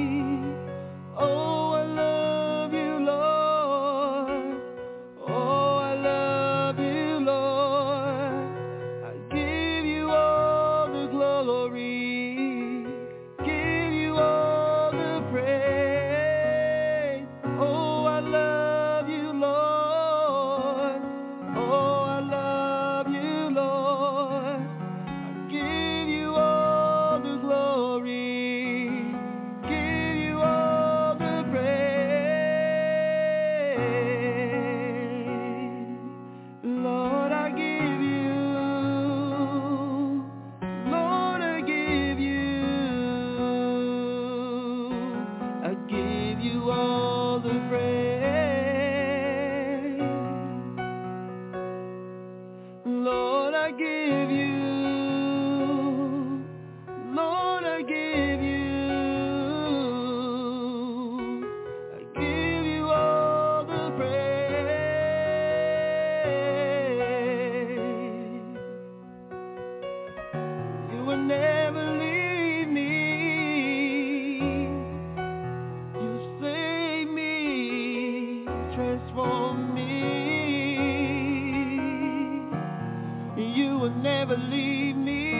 Speaker 1: Oh, transform me. You will never leave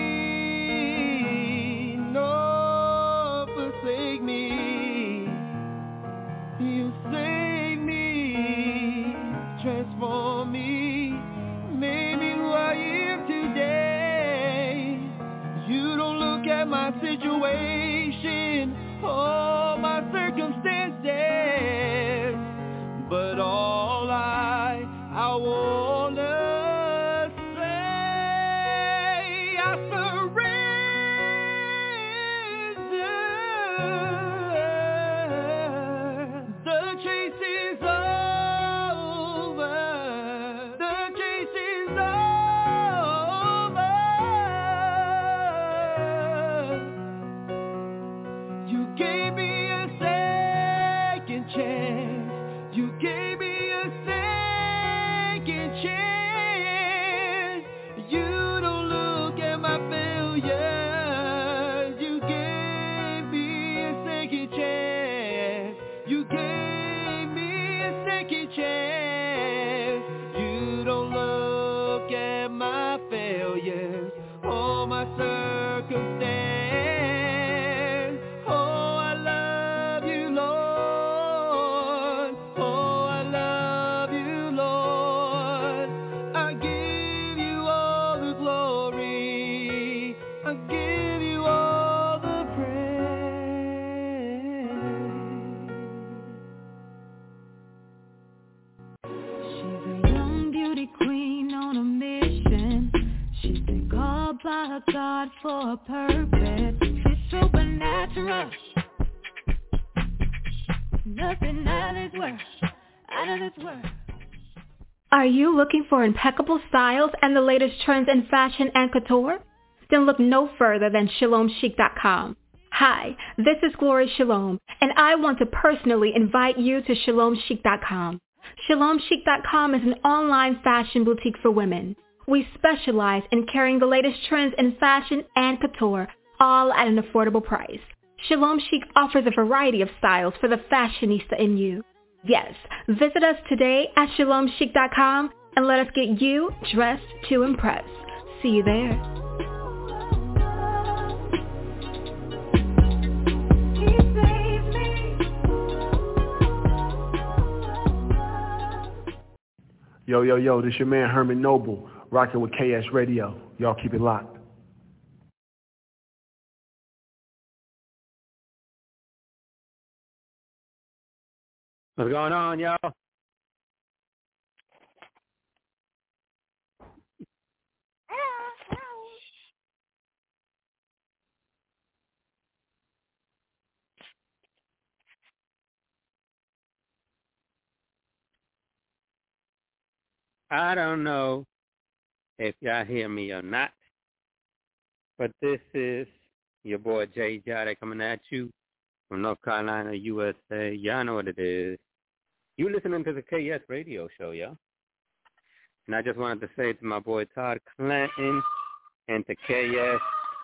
Speaker 1: me, nor forsake me. You save me, transform me, made me who I am today. You don't look at my situation or my circumstances, but all I wanna say, I surrender. The chase is over. The chase is over. You gave me a second chance. You gave me a second chance. You don't look at my failures. You gave me a second chance. You gave me a second chance. You don't look at my failures or my circumstance. Oh, I love you, Lord. Oh, I love you, Lord. I give you all the glory. I give you all the praise. She's a young beauty queen on a mission. She's been called by God for a purpose. She's supernatural. Nothing out of this world. Out of this world. Are you looking for impeccable styles and the latest trends in fashion and couture? Then look no further than ShalomChic.com. Hi, this is Gloria Shalom, and I want to personally invite you to ShalomChic.com. ShalomChic.com is an online fashion boutique for women. We specialize in carrying the latest trends in fashion and couture, all at an affordable price. Shalom Chic offers a variety of styles for the fashionista in you. Yes, visit us today at ShalomChic.com and let us get you dressed to impress. See you there.
Speaker 6: Yo, this your man Herman Noble, rocking with KS Radio. Y'all keep it locked.
Speaker 7: What's going on, y'all? I don't know if y'all hear me or not, but this is your boy Jay Jada coming at you from North Carolina, USA. Y'all know what it is. You listening to the KS Radio Show, y'all. And I just wanted to say to my boy Todd Clinton and to KS.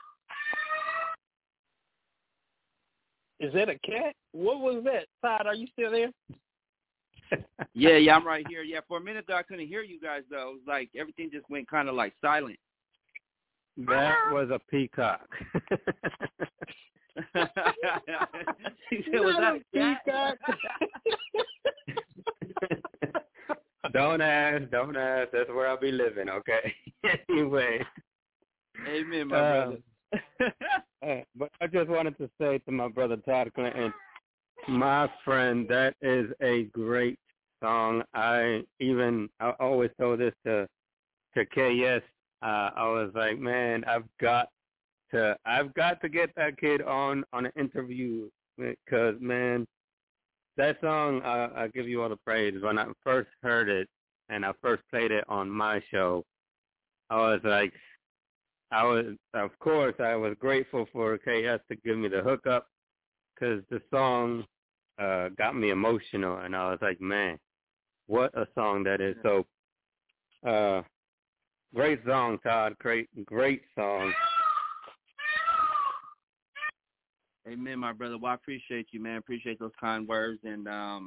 Speaker 5: Is that a cat? What was that? Todd, are you still there?
Speaker 4: Yeah, I'm right here. Yeah, for a minute, though, I couldn't hear you guys, though. It was like everything just went kind of like silent.
Speaker 7: That was a peacock.
Speaker 4: Was that a peacock?
Speaker 7: Don't ask. That's where I'll be living, okay? Anyway.
Speaker 4: Amen, my brother.
Speaker 7: But I just wanted to say to my brother Todd Clinton, my friend, that is a great song. I always told this to KS. I was like, man, I've got to get that kid on an interview because, man, that song, I give you all the praise. When I first heard it and I first played it on my show, I was grateful for KS to give me the hookup because the song got me emotional, and I was like, man, what a song that is. So, great song, Todd. Great song.
Speaker 4: Amen, my brother. Well, I appreciate you, man. Appreciate those kind words. And,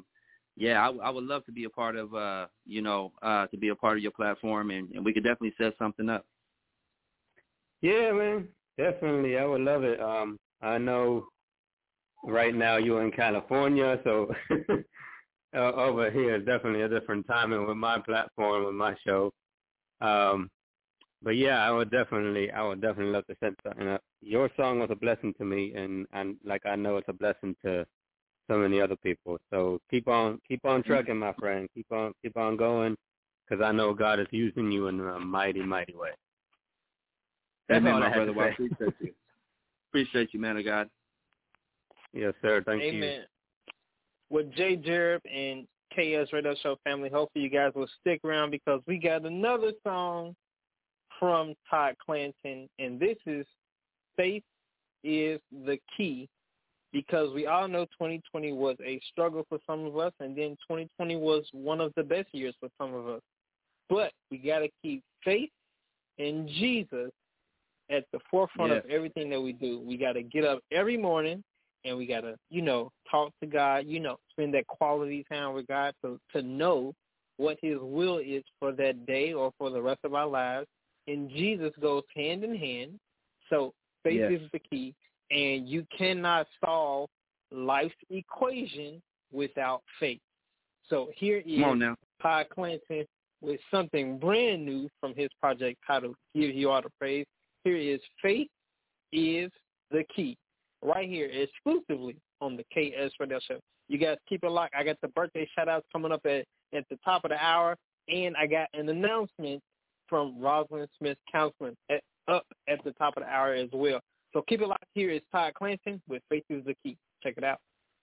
Speaker 4: yeah, I would love to be a part of, to be a part of your platform, and we could definitely set something up.
Speaker 7: Yeah, man, definitely. I would love it. I know right now you're in California, so over here is definitely a different timing with my platform, with my show. But yeah, I would definitely love to set something up. Your song was a blessing to me, and like I know it's a blessing to so many other people. So keep on trucking, my friend. Keep on going, because I know God is using you in a mighty, mighty way. That's all I had to say.
Speaker 4: Appreciate you. Appreciate you, man of God.
Speaker 7: Yes, sir. Thank you.
Speaker 5: Amen. With J. Jerb and KS Radio Show family, hopefully you guys will stick around because we got another song from Todd Clanton, and this is Faith is the Key, because we all know 2020 was a struggle for some of us, and then 2020 was one of the best years for some of us. But we got to keep faith in Jesus at the forefront of everything that we do. We got to get up every morning, and we got to, talk to God, spend that quality time with God to know what his will is for that day or for the rest of our lives. And Jesus goes hand in hand. So faith is the key, and you cannot solve life's equation without faith. So here is Todd Clanton with something brand new from his project titled Give You All the Praise. Here is Faith is the Key, right here exclusively on the KS Radio Show. You guys keep it locked. I got the birthday shout-outs coming up at the top of the hour, and I got an announcement from Rosalind Smith Counseling up at the top of the hour as well. So keep it locked. Here is Todd Clanton with Faith is the Key. Check it out.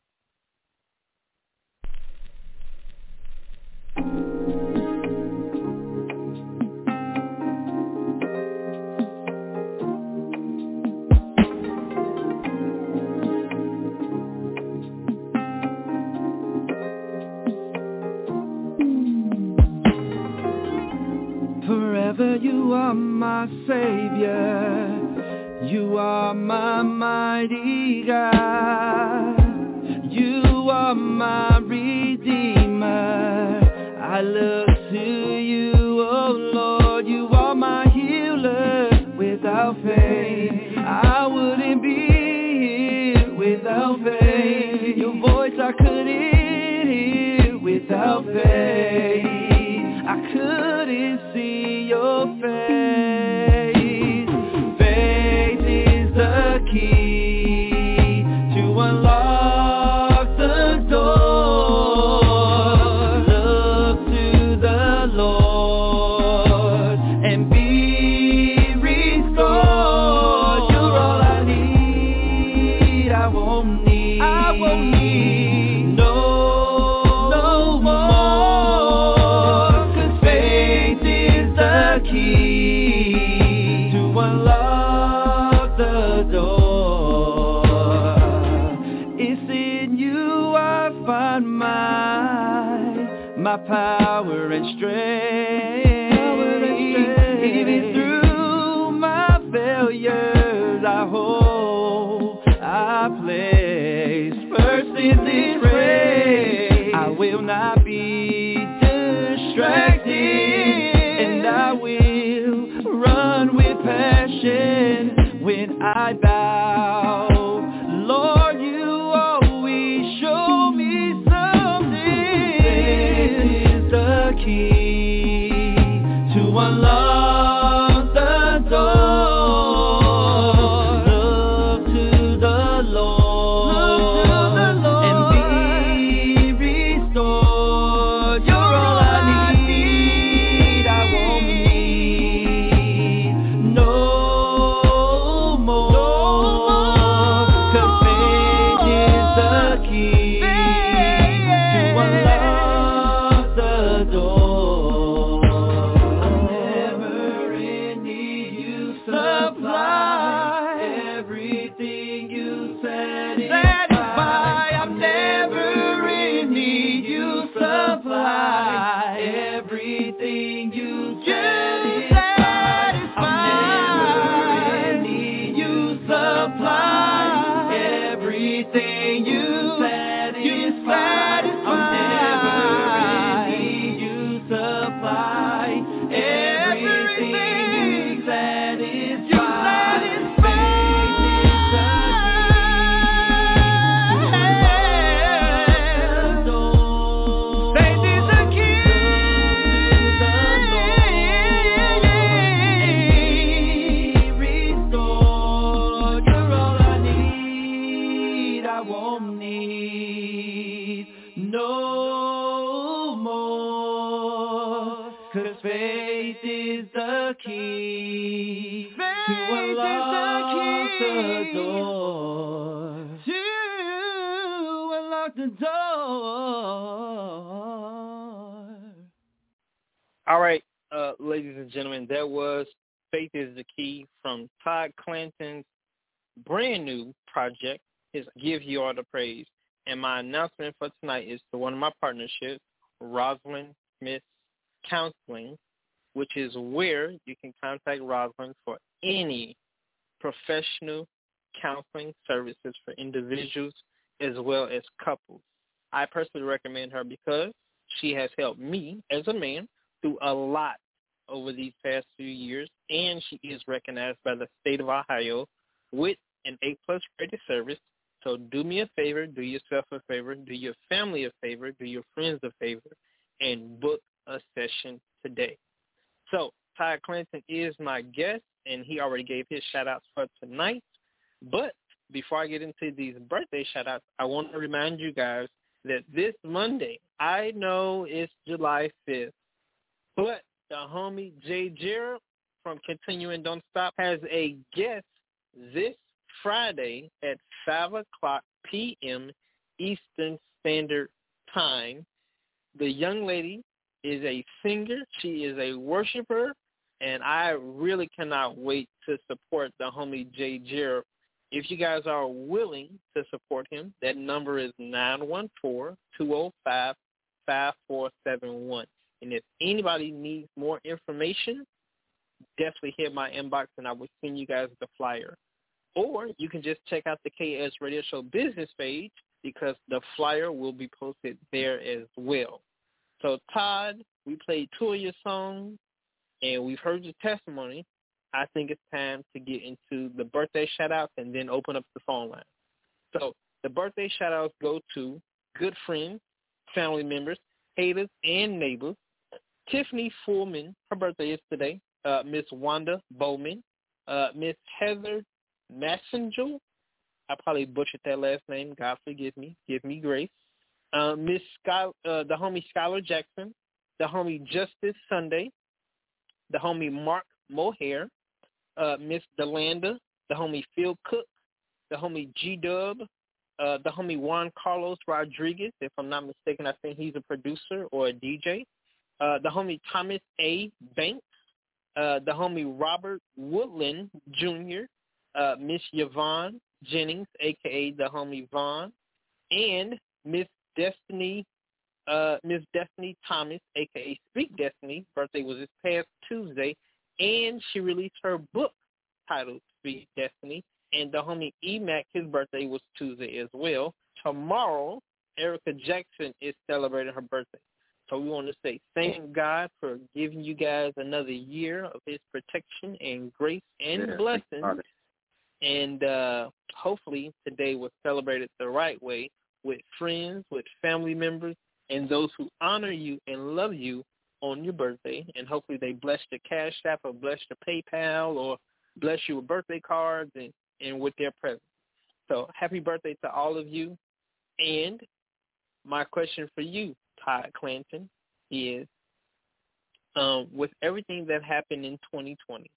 Speaker 1: Forever you are my Savior, you are my mighty God, you are my Redeemer. I look to you, oh Lord, you are my healer. Without faith, I wouldn't be here. Without faith, your voice I couldn't hear. Without faith, I couldn't see your face. Faith is the key to unlock the door. Look to the Lord and be restored. You're all I need. I won't need no more. 'Cause faith is the key to unlock the door. It's in you I find my power and strength. Even through my failures, I hope I place first in this race. I will not be distracted, and I will run with passion when I bow. Lord, you always show me something. This is the key to unlock the door. Look to the Lord and be restored. You're all I need. I won't need no more. 'Cause faith is the key to unlock the door. I'm never in need. You supply everything you satisfy. I'm never in need. You supply everything you satisfy. I'm never in need. You supply everything you satisfy. I'm never 'cause faith is the key to unlock the door. To unlock the door.
Speaker 5: All right, ladies and gentlemen, that was Faith is the Key from Todd Clanton's brand new project, his Give You All the Praise. And my announcement for tonight is to one of my partnerships, Rosalind Smith Counseling, which is where you can contact Rosalind for any professional counseling services for individuals as well as couples. I personally recommend her because she has helped me as a man through a lot over these past few years, and she is recognized by the state of Ohio with an A+ rated service. So do me a favor, do yourself a favor, do your family a favor, do your friends a favor, and book a session today. So Todd Clanton is my guest, and he already gave his shout-outs for tonight. But before I get into these birthday shout-outs, I want to remind you guys that this Monday, I know it's July 5th, but the homie Jay Gerald from Continuing Don't Stop has a guest this Friday at 5:00 p.m. Eastern Standard Time. The young lady is a singer. She is a worshiper, and I really cannot wait to support the homie Jay Gerald. If you guys are willing to support him, that number is 914-205-5471. And if anybody needs more information, definitely hit my inbox, and I will send you guys the flyer. Or you can just check out the KS Radio Show business page because the flyer will be posted there as well. So, Todd, we played two of your songs, and we've heard your testimony. I think it's time to get into the birthday shout-outs and then open up the phone line. So the birthday shout-outs go to good friends, family members, haters, and neighbors. Tiffany Fullman, her birthday is today. Miss Wanda Bowman. Miss Heather Massenjul. I probably butchered that last name. God forgive me. Give me grace. The homie Skylar Jackson. The homie Justice Sunday. The homie Mark Mohair. Miss Delanda. The homie Phil Cook. The homie G-Dub. The homie Juan Carlos Rodriguez. If I'm not mistaken, I think he's a producer or a DJ. The homie Thomas A. Banks. The homie Robert Woodland Jr., Miss Yvonne Jennings, a.k.a. the homie Vaughn, and Miss Destiny Thomas, a.k.a. Speak Destiny. Birthday was this past Tuesday, and she released her book titled Speak Destiny. And the homie E-Mac, his birthday was Tuesday as well. Tomorrow, Erica Jackson is celebrating her birthday. So we want to say thank God for giving you guys another year of his protection and grace and blessings. And hopefully today was celebrated the right way with friends, with family members, and those who honor you and love you on your birthday. And hopefully they bless the Cash App or bless the PayPal or bless you with birthday cards and with their presence. So happy birthday to all of you. And my question for you, Todd Clanton, is with everything that happened in 2020,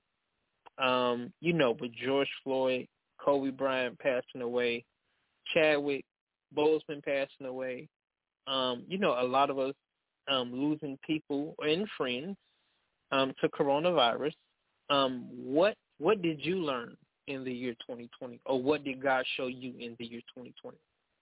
Speaker 5: with George Floyd, Kobe Bryant passing away, Chadwick Boseman passing away, a lot of us losing people and friends to coronavirus. What did you learn in the year 2020, or what did God show you in the year 2020?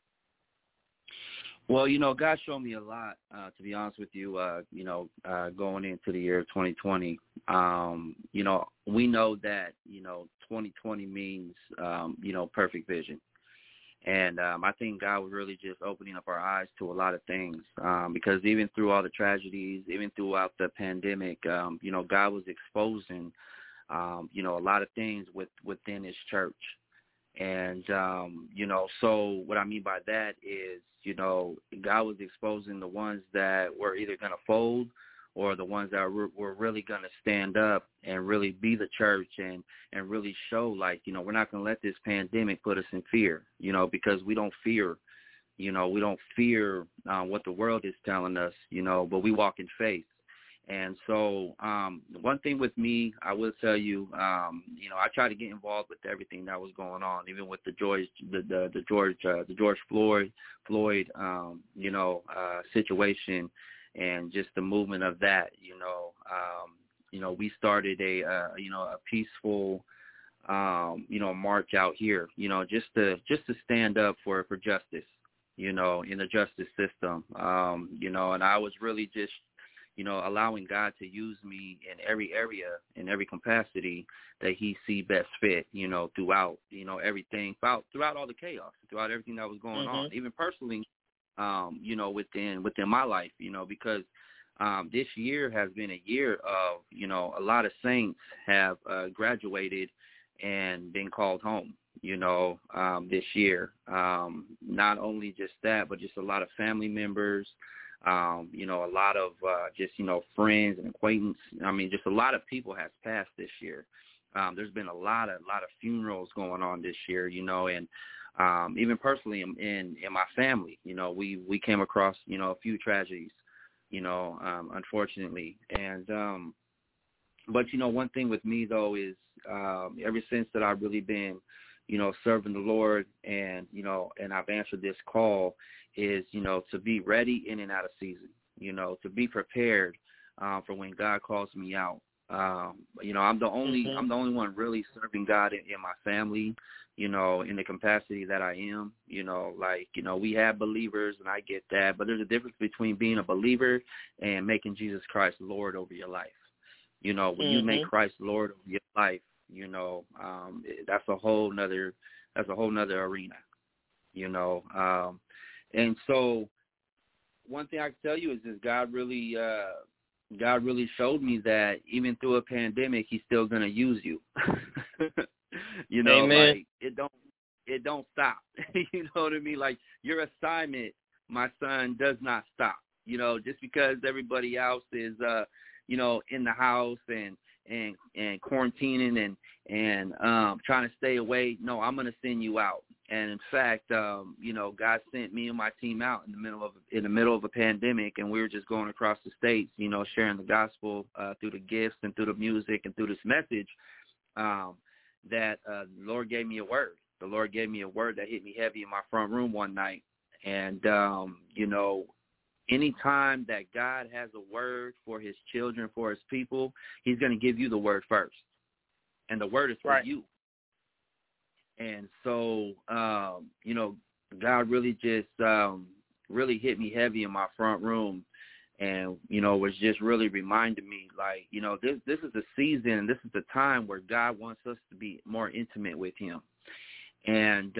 Speaker 4: Well, God showed me a lot, to be honest with you, going into the year of 2020. We know that, 2020 means, perfect vision. And I think God was really just opening up our eyes to a lot of things because even through all the tragedies, even throughout the pandemic, God was exposing, a lot of things within his church. And, so what I mean by that is, God was exposing the ones that were either going to fold or the ones that were really going to stand up and really be the church and really show, we're not going to let this pandemic put us in fear, because we don't fear, we don't fear what the world is telling us, but we walk in faith. And so one thing with me, I will tell you, I try to get involved with everything that was going on, even with the George Floyd situation, and just the movement of that. We started a peaceful march out here, just to stand up for justice, in the justice system, and I was really just allowing God to use me in every area, in every capacity that he see best fit, throughout, everything, throughout all the chaos, throughout everything that was going on, even personally, within my life, because this year has been a year of, a lot of saints have graduated and been called home, this year. Not only just that, but just a lot of family members, a lot of just, friends and acquaintances. I mean, just a lot of people has passed this year. There's been a lot of funerals going on this year, and even personally in my family, we came across, a few tragedies, unfortunately. And but, one thing with me, though, is ever since that I've really been, serving the Lord and, and I've answered this call, is, to be ready in and out of season, to be prepared for when God calls me out. I'm the only one really serving God in my family, in the capacity that I am, we have believers, and I get that, but there's a difference between being a believer and making Jesus Christ Lord over your life. When you make Christ Lord over your life, that's a whole nother arena, and so one thing I can tell you is this: God really showed me that even through a pandemic, he's still going to use you.
Speaker 5: Amen.
Speaker 4: Like it don't stop. You know what I mean? Like your assignment, my son, does not stop. Just because everybody else is, in the house and quarantining and trying to stay away. No, I'm going to send you out. And in fact, God sent me and my team out in the middle of a pandemic, and we were just going across the states, sharing the gospel through the gifts and through the music and through this message. That the Lord gave me a word. The Lord gave me a word that hit me heavy in my front room one night. And anytime that God has a word for his children, for his people, he's going to give you the word first. And the word is for you. And so, God really just really hit me heavy in my front room, and, was just really reminding me, like, this is a season, this is the time where God wants us to be more intimate with him. And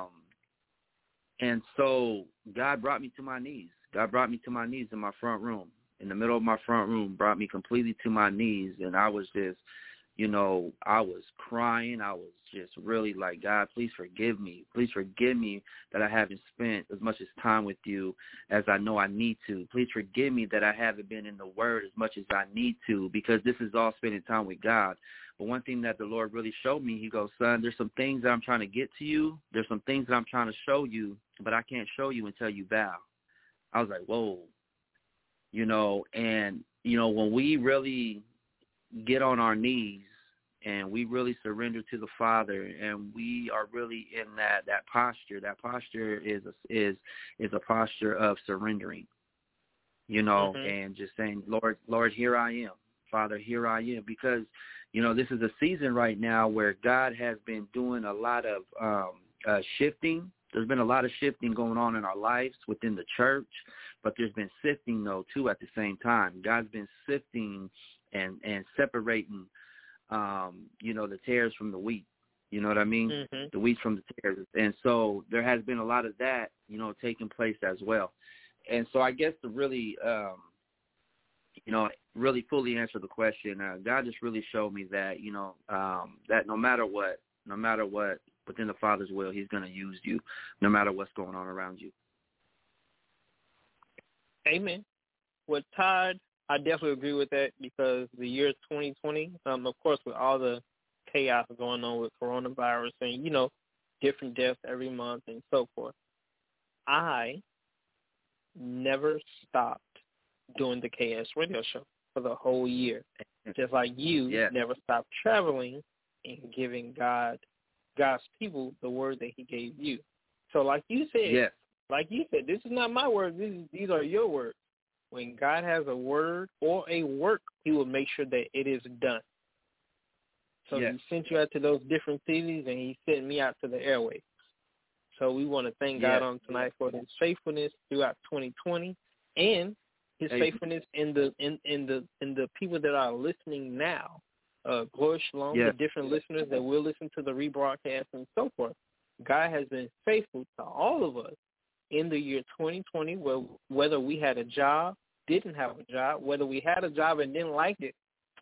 Speaker 4: so God brought me to my knees. God brought me to my knees in my front room, in the middle of my front room, brought me completely to my knees. And I was just, I was crying. I was just really like, God, please forgive me. Please forgive me that I haven't spent as much as time with you as I know I need to. Please forgive me that I haven't been in the word as much as I need to, because this is all spending time with God. But one thing that the Lord really showed me, he goes, son, there's some things that I'm trying to get to you. There's some things that I'm trying to show you, but I can't show you until you bow. I was like, whoa, and, when we really get on our knees and we really surrender to the Father, and we are really in that posture is a posture of surrendering, and just saying, Lord, here I am. Father, here I am. Because, this is a season right now where God has been doing a lot of shifting. There's been a lot of shifting going on in our lives within the church, but there's been sifting, though, too, at the same time. God's been sifting and separating, the tares from the wheat. You know what I mean? The wheat from the tares. And so there has been a lot of that, taking place as well. And so I guess to really, really fully answer the question, God just really showed me that, that no matter what, within the Father's will, he's going to use you no matter what's going on around you.
Speaker 5: Amen. Well, Todd, I definitely agree with that, because the year 2020, of course, with all the chaos going on with coronavirus and, different deaths every month and so forth, I never stopped doing the KS radio show. for the whole year. Just like you never stopped traveling and giving God's people the word that he gave you. So like you said, this is not my words. These are your words. When God has a word or a work, he will make sure that it is done. So he sent you out to those different cities, and he sent me out to the airways. So we want to thank God on tonight for his faithfulness throughout 2020 and his faithfulness in the people that are listening now. Glory Shalom, the different listeners that will listen to the rebroadcast and so forth. God has been faithful to all of us in the year 2020, whether we had a job, didn't have a job, whether we had a job and didn't like it,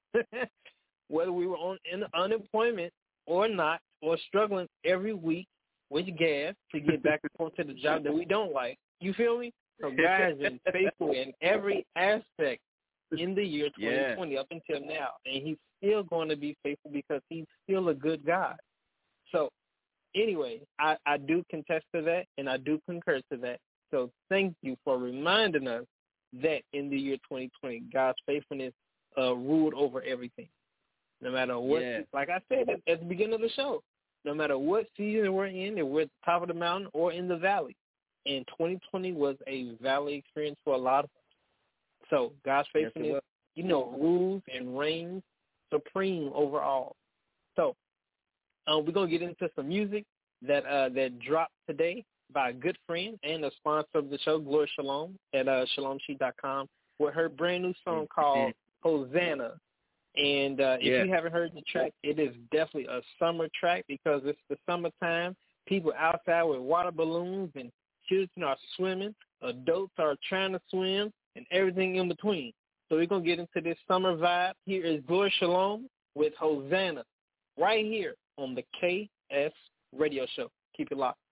Speaker 5: whether we were in unemployment or not, or struggling every week with gas to get back and forth to the job that we don't like. You feel me? So God has been faithful in every aspect in the year 2020 up until now, and he's still going to be faithful because he's still a good God. So anyway, I do contest to that, and I do concur to that. So thank you for reminding us that in the year 2020, God's faithfulness ruled over everything. No matter what, like I said at the beginning of the show, no matter what season we're in, if we're at the top of the mountain or in the valley. And 2020 was a valley experience for a lot of us. So God's faithfulness, rules and reigns supreme over all. So we're going to get into some music that dropped today by a good friend and a sponsor of the show, Glory Shalom, at shalomsheet.com, with her brand new song called Hosanna. And if you haven't heard the track, it is definitely a summer track because it's the summertime. People outside with water balloons and children are swimming. Adults are trying to swim and everything in between. So we're going to get into this summer vibe. Here is Glory Shalom with Hosanna right here on the KS Radio Show. Keep it locked.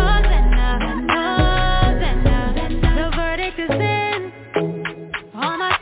Speaker 3: All my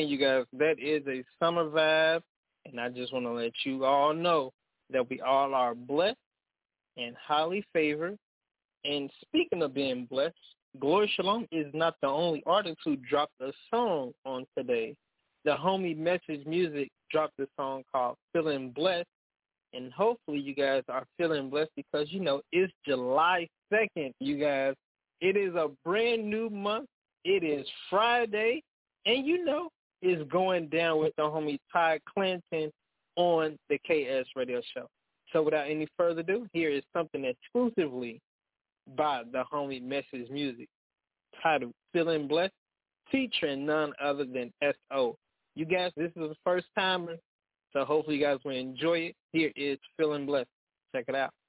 Speaker 5: Again, you guys, that is a summer vibe, and I just want to let you all know that we all are blessed and highly favored. And speaking of being blessed, Glory Shalom is not the only artist who dropped a song on today. The homie Message Music dropped a song called Feeling Blessed, and hopefully you guys are feeling blessed because, you know, it's July 2nd, you guys. It is a brand new month. It is Friday, and, you know, it's going down with the homie Todd Clanton on the KS Radio Show. So without any further ado, here is something exclusively by the homie Message Music titled Feeling Blessed, featuring none other than S.O. You guys, this is the first timer, so hopefully you guys will enjoy it. Here is Feeling Blessed. Check it out.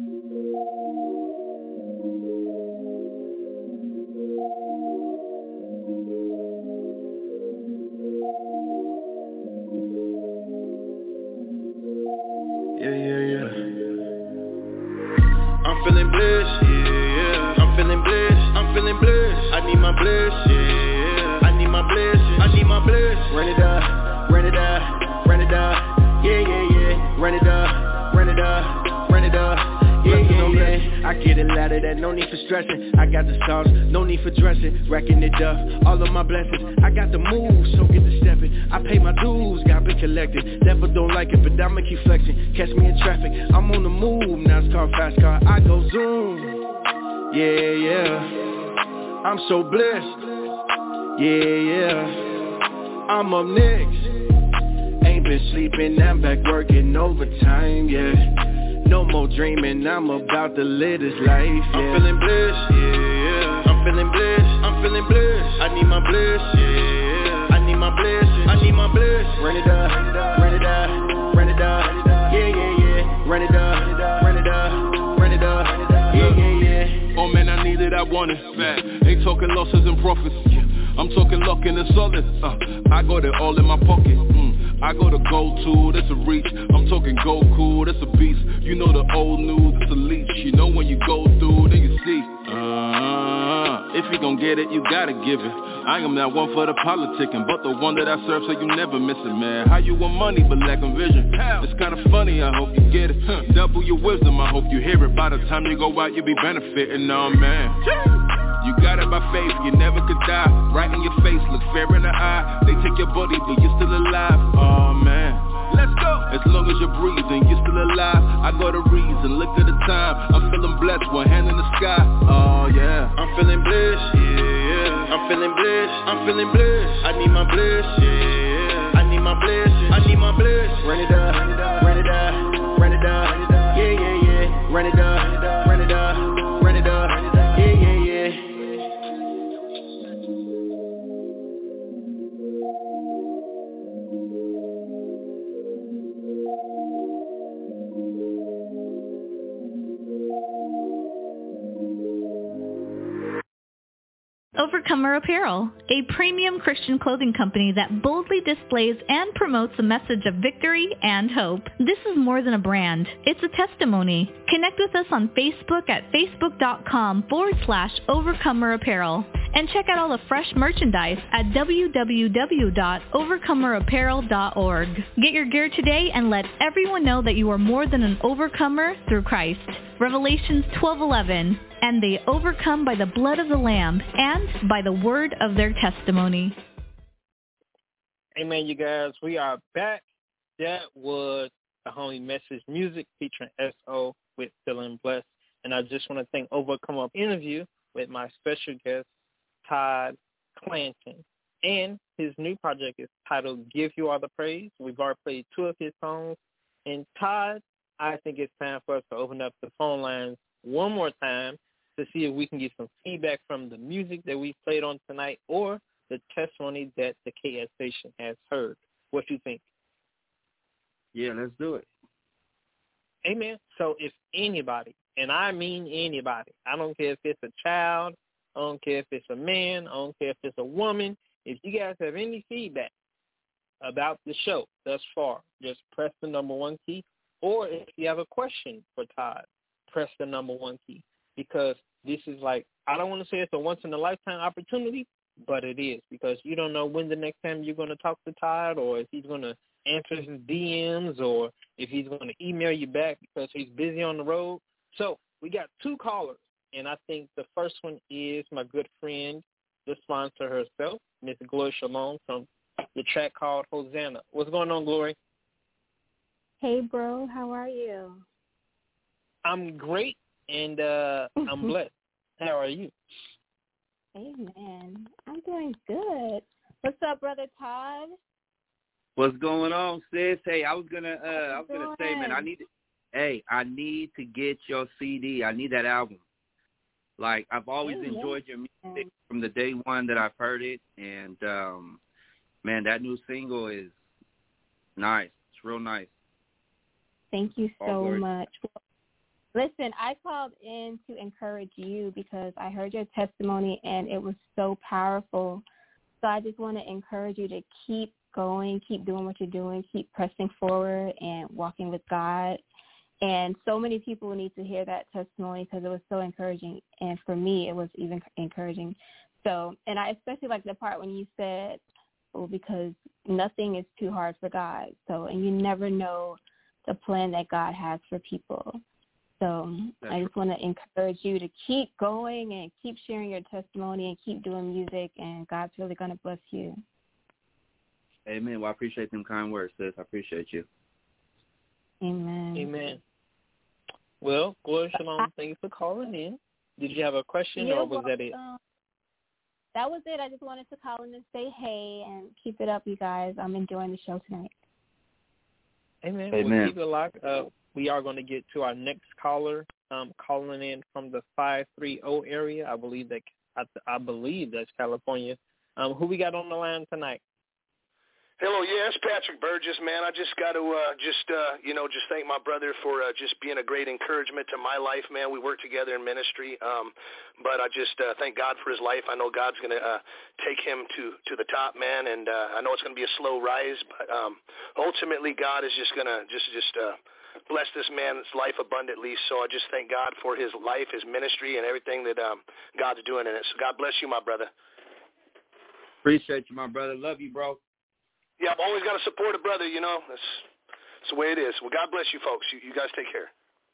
Speaker 1: Yeah. I'm feeling blessed, yeah. I'm feeling blessed, I'm feeling blessed. I need my bliss, yeah. I need my bliss, I need my bliss. Run it up, run it up, run it up. Yeah. Run it up, run it up, run it up. Yeah. I get it louder, that no need for stressing. I got the sauce, no need for dressing. Racking it up, all of my blessings. I got the moves, so get to stepping. I pay my dues, got been collected. Devil don't like it, but I'ma keep flexing. Catch me in traffic, I'm on the move. Now it's called fast car, I go zoom. Yeah. I'm so blessed. Yeah. I'm up next. Ain't been sleeping, I'm back working overtime, yeah. No more dreaming, I'm about to live this life, yeah. I'm feeling blessed, yeah. I'm feeling blessed, I'm feeling blessed. I need my bliss, yeah. I need my bliss, I need my bliss. Run it up, run it up, run it up. Yeah. Run it up, run it up, run it up. Yeah.
Speaker 8: Oh man, I need it, I want it. Ain't talking losses and profits. I'm talking luck and it's solid. I got it all in my pocket. I got a go-to, that's a reach. I'm talking Goku, that's a beast. You know the old news, it's a leech. You know when you go through, then you see. If you gon' get it, you gotta give it. I am not one for the politicking, but the one that I serve, so you never miss it, man. How you want money but lacking vision? It's kinda funny, I hope you get it. Double your wisdom, I hope you hear it. By the time you go out, you'll be benefiting, oh man. You got it by faith, you never could die. Right in your face, look fair in the eye. They take your body, but you're still alive. Oh man, let's go. As long as you're breathing, you're still alive. I got a reason, look at the time. I'm feeling blessed, one hand in the sky. Oh yeah,
Speaker 1: I'm feeling blessed, yeah. I'm feeling blessed, I'm feeling blessed. I need my bliss, yeah. I need my bliss, I need my bliss. Run it up, run it up, run it up. Yeah. Run it up, run it up, run it up. Yeah.
Speaker 9: Overcomer Apparel, a premium Christian clothing company that boldly displays and promotes a message of victory and hope. This is more than a brand. It's a testimony. Connect with us on Facebook at facebook.com/Overcomer Apparel. And check out all the fresh merchandise at www.overcomerapparel.org. Get your gear today and let everyone know that you are more than an overcomer through Christ. Revelations 12:11, and they overcome by the blood of the Lamb and by the word of their testimony.
Speaker 5: Amen, you guys. We are back. That was the homie Message Music featuring S.O. with Feeling Blessed. And I just want to thank Overcome Up interview with my special guest, Todd Clanton. And his new project is titled Give You All the Praise. We've already played 2 of his songs. And Todd, I think it's time for us to open up the phone lines one more time to see if we can get some feedback from the music that we played on tonight or the testimony that the KS station has heard. What you think?
Speaker 4: Yeah, let's do it.
Speaker 5: Amen. So if anybody, and I mean anybody, I don't care if it's a child, I don't care if it's a man, I don't care if it's a woman, if you guys have any feedback about the show thus far, just press the number 1 key. Or if you have a question for Todd, press the number 1 key. Because this is like, I don't want to say it's a once-in-a-lifetime opportunity, but it is, because you don't know when the next time you're going to talk to Todd, or if he's going to answer his DMs, or if he's going to email you back because he's busy on the road. So we got 2 callers, and I think the first one is my good friend, the sponsor herself, Miss Gloria Shalom, from the track called Hosanna. What's going on, Glory?
Speaker 10: Hey, bro. How are you?
Speaker 5: I'm great, and I'm blessed. How are you?
Speaker 10: Amen. I'm doing good. What's up, Brother Todd?
Speaker 4: What's going on, sis? Hey, I was gonna say, man, I need to get your CD. I need that album. Like, I've always enjoyed your music from the day one that I've heard it, and man, that new single is nice. It's real nice.
Speaker 10: Thank you so much. Listen, I called in to encourage you because I heard your testimony and it was so powerful. So I just want to encourage you to keep going, keep doing what you're doing, keep pressing forward and walking with God. And so many people need to hear that testimony because it was so encouraging. And for me, it was even encouraging. So, and I especially like the part when you said, well, because nothing is too hard for God. So, and you never know the plan that God has for people. So I just want to encourage you to keep going and keep sharing your testimony and keep doing music, and God's really going to bless you.
Speaker 4: Amen. Well, I appreciate them kind words, sis. I appreciate you.
Speaker 10: Amen.
Speaker 5: Amen. Well, Gloria Shalom, thank you for calling in. Did you have a question, or was that it?
Speaker 10: That was it. I just wanted to call in and say hey and keep it up, you guys. I'm enjoying the show tonight.
Speaker 5: Amen.
Speaker 4: Amen.
Speaker 5: We'll keep it locked up. We are going to get to our next caller calling in from the 530 area. I believe that's California. Who we got on the line tonight?
Speaker 11: Hello, yes, Patrick Burgess, man. I just got to just thank my brother for just being a great encouragement to my life, man. We work together in ministry, but I just thank God for his life. I know God's going to take him to the top, man, and I know it's going to be a slow rise, but ultimately God is just going to just bless this man's life abundantly. So I just thank God for his life, his ministry, and everything that God's doing in it. So God bless you, my brother.
Speaker 4: Appreciate you, my brother. Love you, bro.
Speaker 11: Yeah, I've always got to support a brother, you know. That's the way it is. Well, God bless you, folks. You guys take care.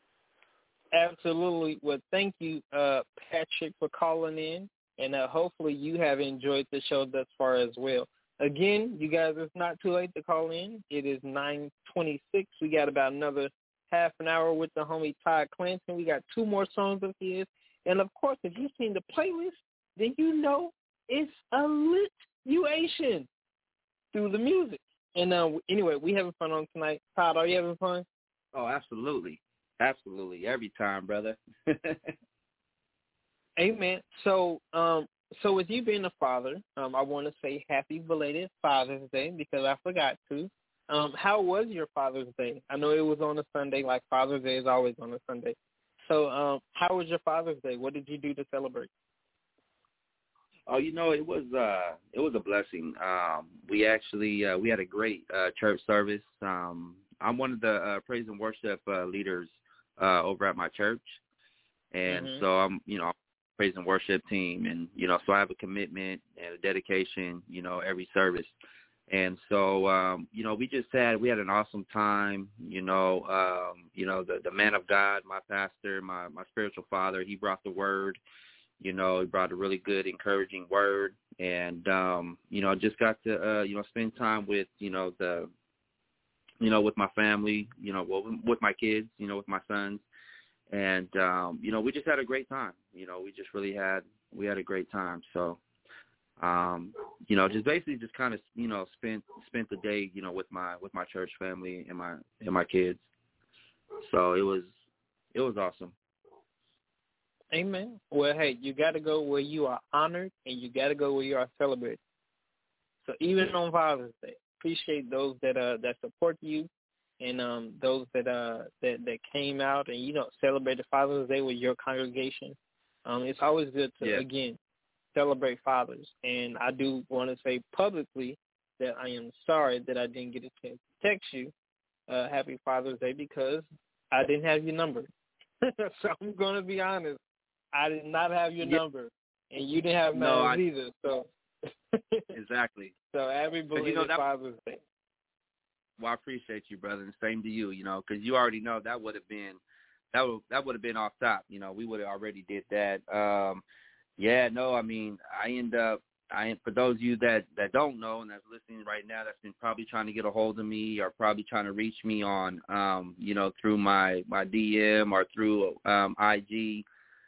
Speaker 5: Absolutely. Well, thank you, Patrick, for calling in, and hopefully you have enjoyed the show thus far as well. Again, you guys, it's not too late to call in. It is 9:26. We got about another half an hour with the homie Todd Clanton. We got 2 more songs of his. And, of course, if you've seen the playlist, then you know it's a lit-uation through the music. And anyway, we having fun on tonight. Todd, are you having fun?
Speaker 4: Oh, absolutely. Absolutely. Every time, brother.
Speaker 5: Amen. So with you being a father, I want to say happy belated Father's Day because I forgot to. How was your Father's Day? I know it was on a Sunday, like Father's Day is always on a Sunday. So how was your Father's Day? What did you do to celebrate?
Speaker 4: Oh, you know, it was a blessing. We actually we had a great church service. I'm one of the praise and worship leaders over at my church, and so I'm praise and worship team, and so I have a commitment and a dedication, every service, and so we had an awesome time. The man of God, my pastor, my spiritual father, he brought the word. He brought a really good, encouraging word, and just got to spend time with with my family, with my kids, with my sons, and we just had a great time. We had a great time. So just basically just kind of spent the day with my church family and my kids. So it was awesome.
Speaker 5: Amen. Well, hey, you got to go where you are honored, and you got to go where you are celebrated. So even on Father's Day, appreciate those that support you, and those that came out and celebrated Father's Day with your congregation. It's always good to again celebrate fathers, and I do want to say publicly that I am sorry that I didn't get a chance to text you Happy Father's Day because I didn't have your number. So I'm going to be honest. I did not have your number, and you didn't have mine either. So
Speaker 4: Exactly.
Speaker 5: So happy belated Father's Day.
Speaker 4: Well, I appreciate you, brother, and same to you. Because you already know that would have been off top. We would have already did that. For those of you that don't know and that's listening right now, that's been probably trying to get a hold of me or probably trying to reach me on, through my DM or through IG.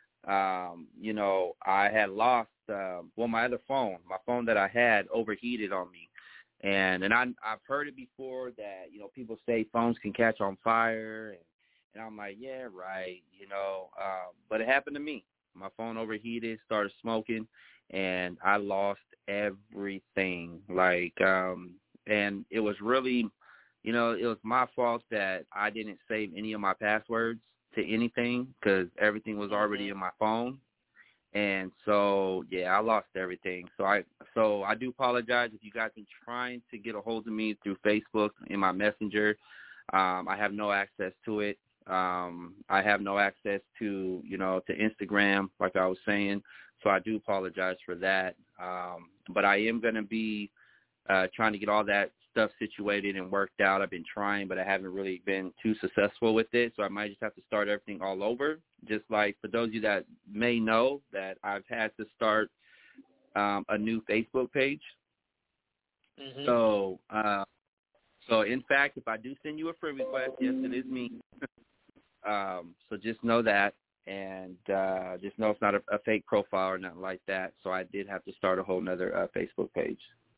Speaker 4: I had lost, my other phone. My phone that I had overheated on me. And I've heard it before that, people say phones can catch on fire. And I'm like, yeah, right, but it happened to me. My phone overheated, started smoking, and I lost everything. And it was really, it was my fault that I didn't save any of my passwords to anything because everything was already in my phone. And so, I lost everything. So I do apologize if you guys been trying to get a hold of me through Facebook in my Messenger. I have no access to it. I have no access to, to Instagram, like I was saying. So I do apologize for that. But I am going to be trying to get all that stuff situated and worked out. I've been trying, but I haven't really been too successful with it. So I might just have to start everything all over. Just like for those of you that may know that I've had to start a new Facebook page. Mm-hmm. So in fact, if I do send you a friend request, yes, it is me. So just know that, and just know it's not a fake profile or nothing like that. So I did have to start a whole nother Facebook page.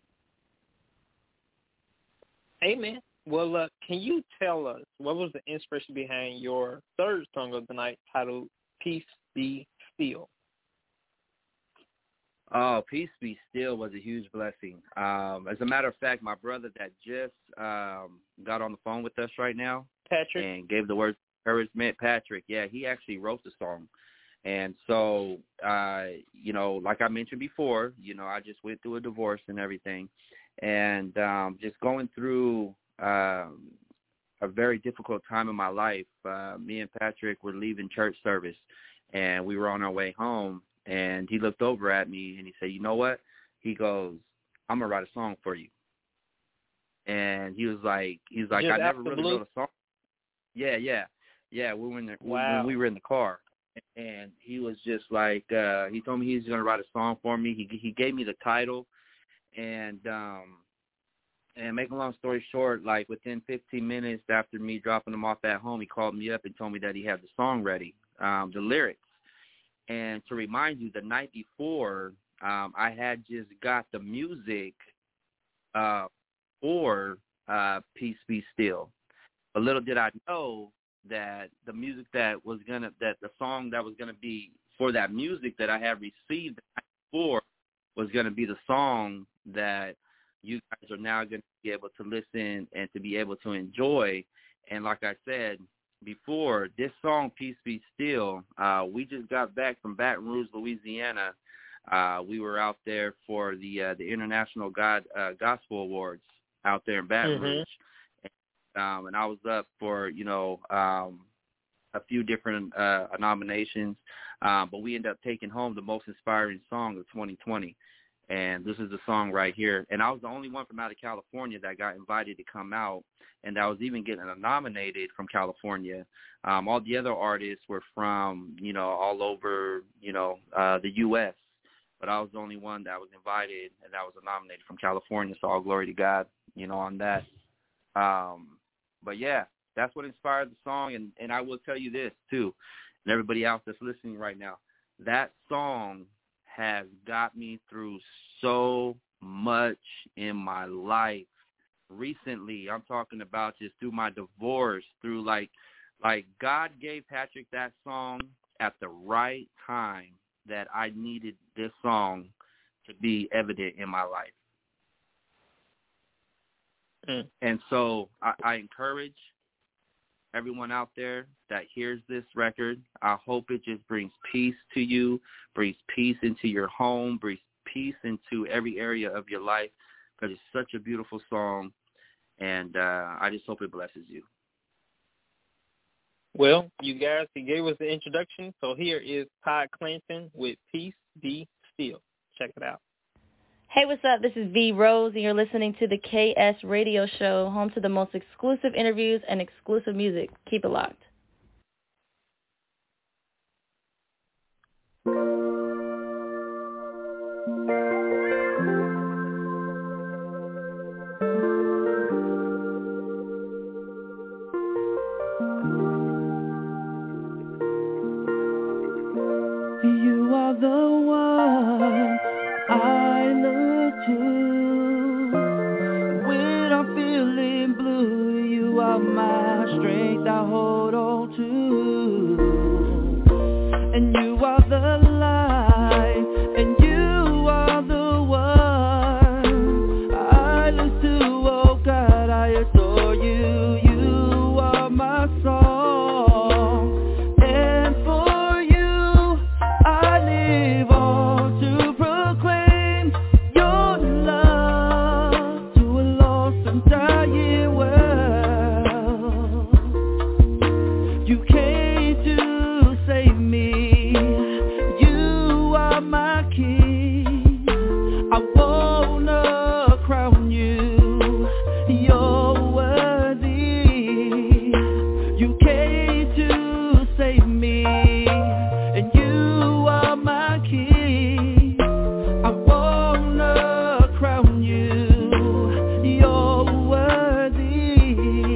Speaker 5: Amen. Well, can you tell us what was the inspiration behind your third song of the night titled Peace Be Still?
Speaker 4: Oh, Peace Be Still was a huge blessing. As a matter of fact, my brother that just got on the phone with us right now,
Speaker 5: Patrick,
Speaker 4: and gave the words encouragement, Patrick, he actually wrote the song. And so, like I mentioned before, I just went through a divorce and everything. And just going through a very difficult time in my life, me and Patrick were leaving church service, and we were on our way home, and he looked over at me, and he said, you know what? He goes, I'm going to write a song for you. And he was like, I never really wrote a song. Yeah. When we were in the car. And he was just like, he told me he was going to write a song for me. He gave me the title. And making a long story short, like within 15 minutes after me dropping him off at home, he called me up and told me that he had the song ready, the lyrics. And to remind you, the night before, I had just got the music for Peace Be Still. But little did I know that the music the song that was gonna be for that music that I had received the night before was gonna be the song that you guys are now gonna be able to listen and to be able to enjoy. And like I said before, this song Peace Be Still, we just got back from Baton Rouge, Louisiana. We were out there for the International Gospel Awards out there in Baton Rouge. And I was up for, a few different nominations, but we ended up taking home the most inspiring song of 2020. And this is the song right here. And I was the only one from out of California that got invited to come out, and I was even getting nominated from California. All the other artists were from, all over, the U.S., but I was the only one that was invited, and that was nominated from California, so all glory to God, on that. But yeah, that's what inspired the song, and I will tell you this too, and everybody else that's listening right now, that song has got me through so much in my life recently. I'm talking about just through my divorce, through like God gave Patrick that song at the right time that I needed this song to be evident in my life. And so I encourage everyone out there that hears this record. I hope it just brings peace to you, brings peace into your home, brings peace into every area of your life, because it's such a beautiful song, and I just hope it blesses you.
Speaker 5: Well, you guys, he gave us the introduction, so here is Todd Clanton with Peace Be Still. Check it out.
Speaker 12: Hey, what's up? This is V Rose, and you're listening to the KS Radio Show, home to the most exclusive interviews and exclusive music. Keep it locked.
Speaker 1: You are the one I look to when I'm feeling blue. You are my strength I hold on to, and you are the light, and you are the one I look to. Oh God, I adore you. You are my song, and for you I live on to proclaim your love to a lost and dying world. You came to save me. You are my King. I wanna crown you. You're worthy. You came to save me, and you are my King. I wanna crown you. You're worthy.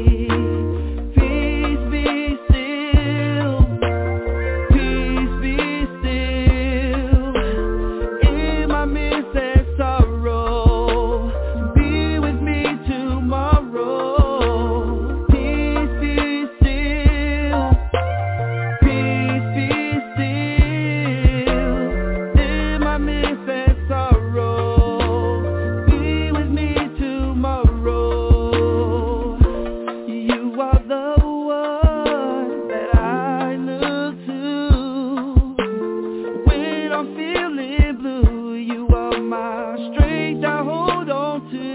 Speaker 1: Peace be still. Peace be still. In my midst and sorrow, be with me tomorrow. Peace be still. Peace be still. In my midst and sorrow, be with me tomorrow. You are the one that I look to when I'm feeling blue. You are my strength I hold on to,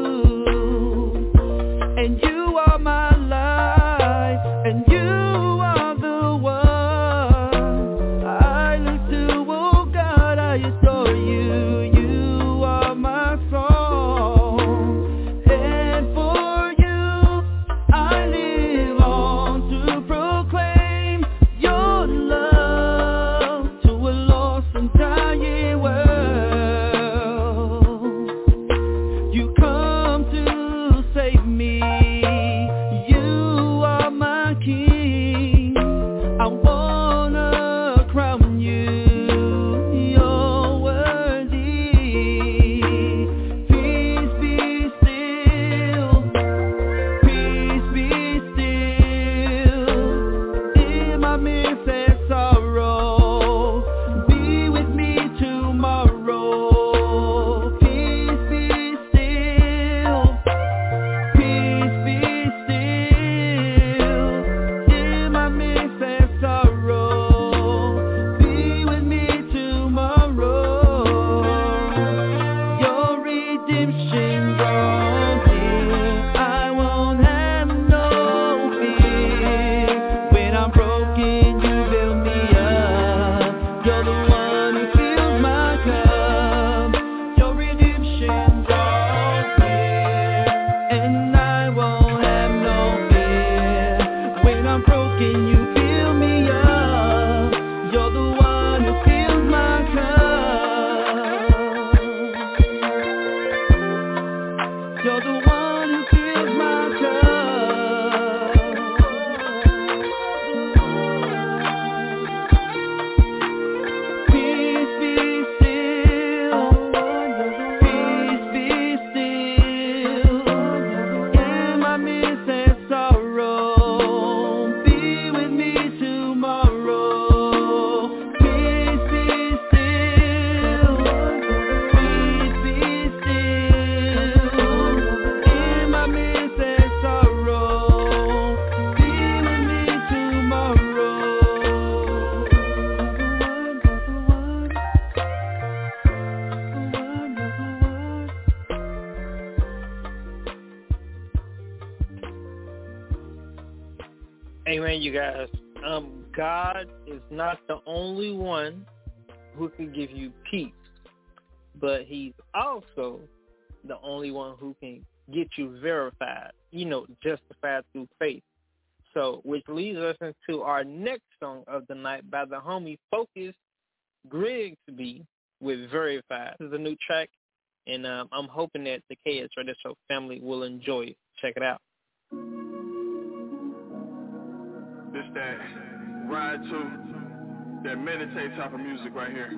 Speaker 1: and you are my life, and you are the one I look to. Oh God, I adore you. You are my song, and for you I live on to proclaim your love to a lost and dying world. You come to save me. You are my King. I wanna crown you. You're worthy. Peace be still. Peace be still. In my midst and sorrow, be with me tomorrow. Peace be still. Peace be still. In my midst and sorrow, be with me tomorrow. Your redemption draws near. I won't have no fear. When I'm broken, you build me up. You're the one who fills my cup. Your redemption draws near, and I won't have no fear. When I'm broken, you fill me up. You're the one who fills my cup. You're the one who fills my cup. Peace be still. Peace be still. In my midst and sorrow, be with me tomorrow. Peace be still. Peace be still. In my midst and sorrow, be with me tomorrow.
Speaker 5: Amen, you guys. God is not the only one who can give you peace. but he's also the only one who can get you verified, justified through faith. So, which leads us into our next song of the night by the homie Focus Grigsby with Verified. This is a new track, and I'm hoping that the KS Radio Show family will enjoy it. Check it out.
Speaker 8: This that ride to, that meditate type of music right here.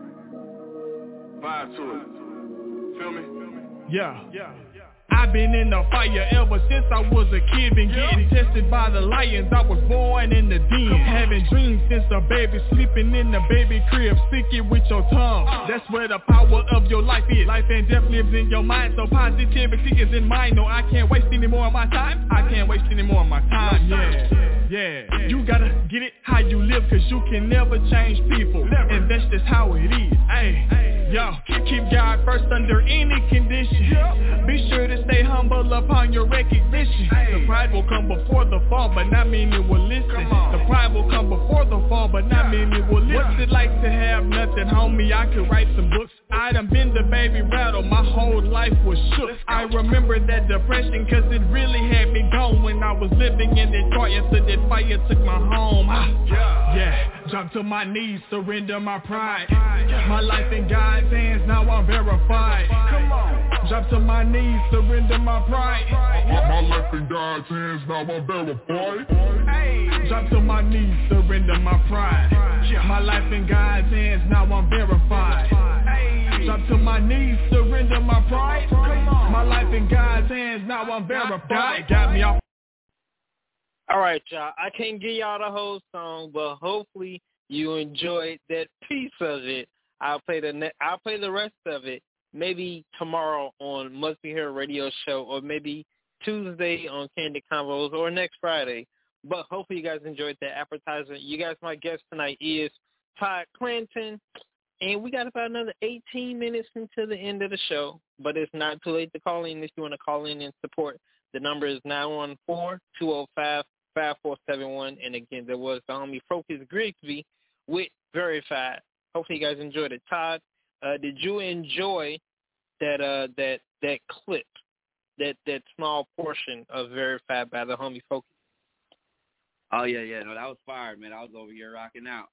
Speaker 8: Vibe to it. Feel me?
Speaker 13: Yeah. I've been in the fire ever since I was a kid. Been getting tested by the lions. I was born in the den. Having dreams since a baby, sleeping in the baby crib. Stick it with your tongue. That's where the power of your life is. Life and death lives in your mind. So positivity is in mind. No, I can't waste any more of my time. I can't waste any more of my time. Yeah. You gotta get it how you live, cause you can never change people. And that's just how it is. Hey, yo, keep God first under any condition. Be sure to stay humble upon your recognition. The pride will come before the fall, but not many will listen. The pride will come before the fall, but not many will listen. What's it like to have nothing, homie? I could write some books. I done been the baby rattle, my whole life was shook. I remember that depression, cause it really had me gone when I was living in Detroit until that fire took my home. Drop to my knees, surrender my pride. My life in God's hands, now I'm verified. Come on. Drop to my knees, surrender my pride.
Speaker 14: My life in God's hands, now I'm verified.
Speaker 13: Drop to my knees, surrender my pride. My life in God's hands, now I'm verified. Drop to my knees, surrender my pride. My life in God's hands, now I'm verified. Got me off.
Speaker 5: All right, y'all. I can't give y'all the whole song, but hopefully you enjoyed that piece of it. I'll play the rest of it maybe tomorrow on Must Be Heard Radio Show, or maybe Tuesday on Candy Convos, or next Friday. But hopefully you guys enjoyed that appetizer. You guys, my guest tonight is Todd Clanton, and we got about another 18 minutes until the end of the show. But it's not too late to call in if you want to call in and support. The number is 914-205-5471. And again, there was the homie Focus Grigsby with Verified. Hopefully you guys enjoyed it. Todd, did you enjoy that clip, that small portion of Verified by the homie Focus?
Speaker 4: Oh yeah, no, that was fire, man. I was over here rocking out.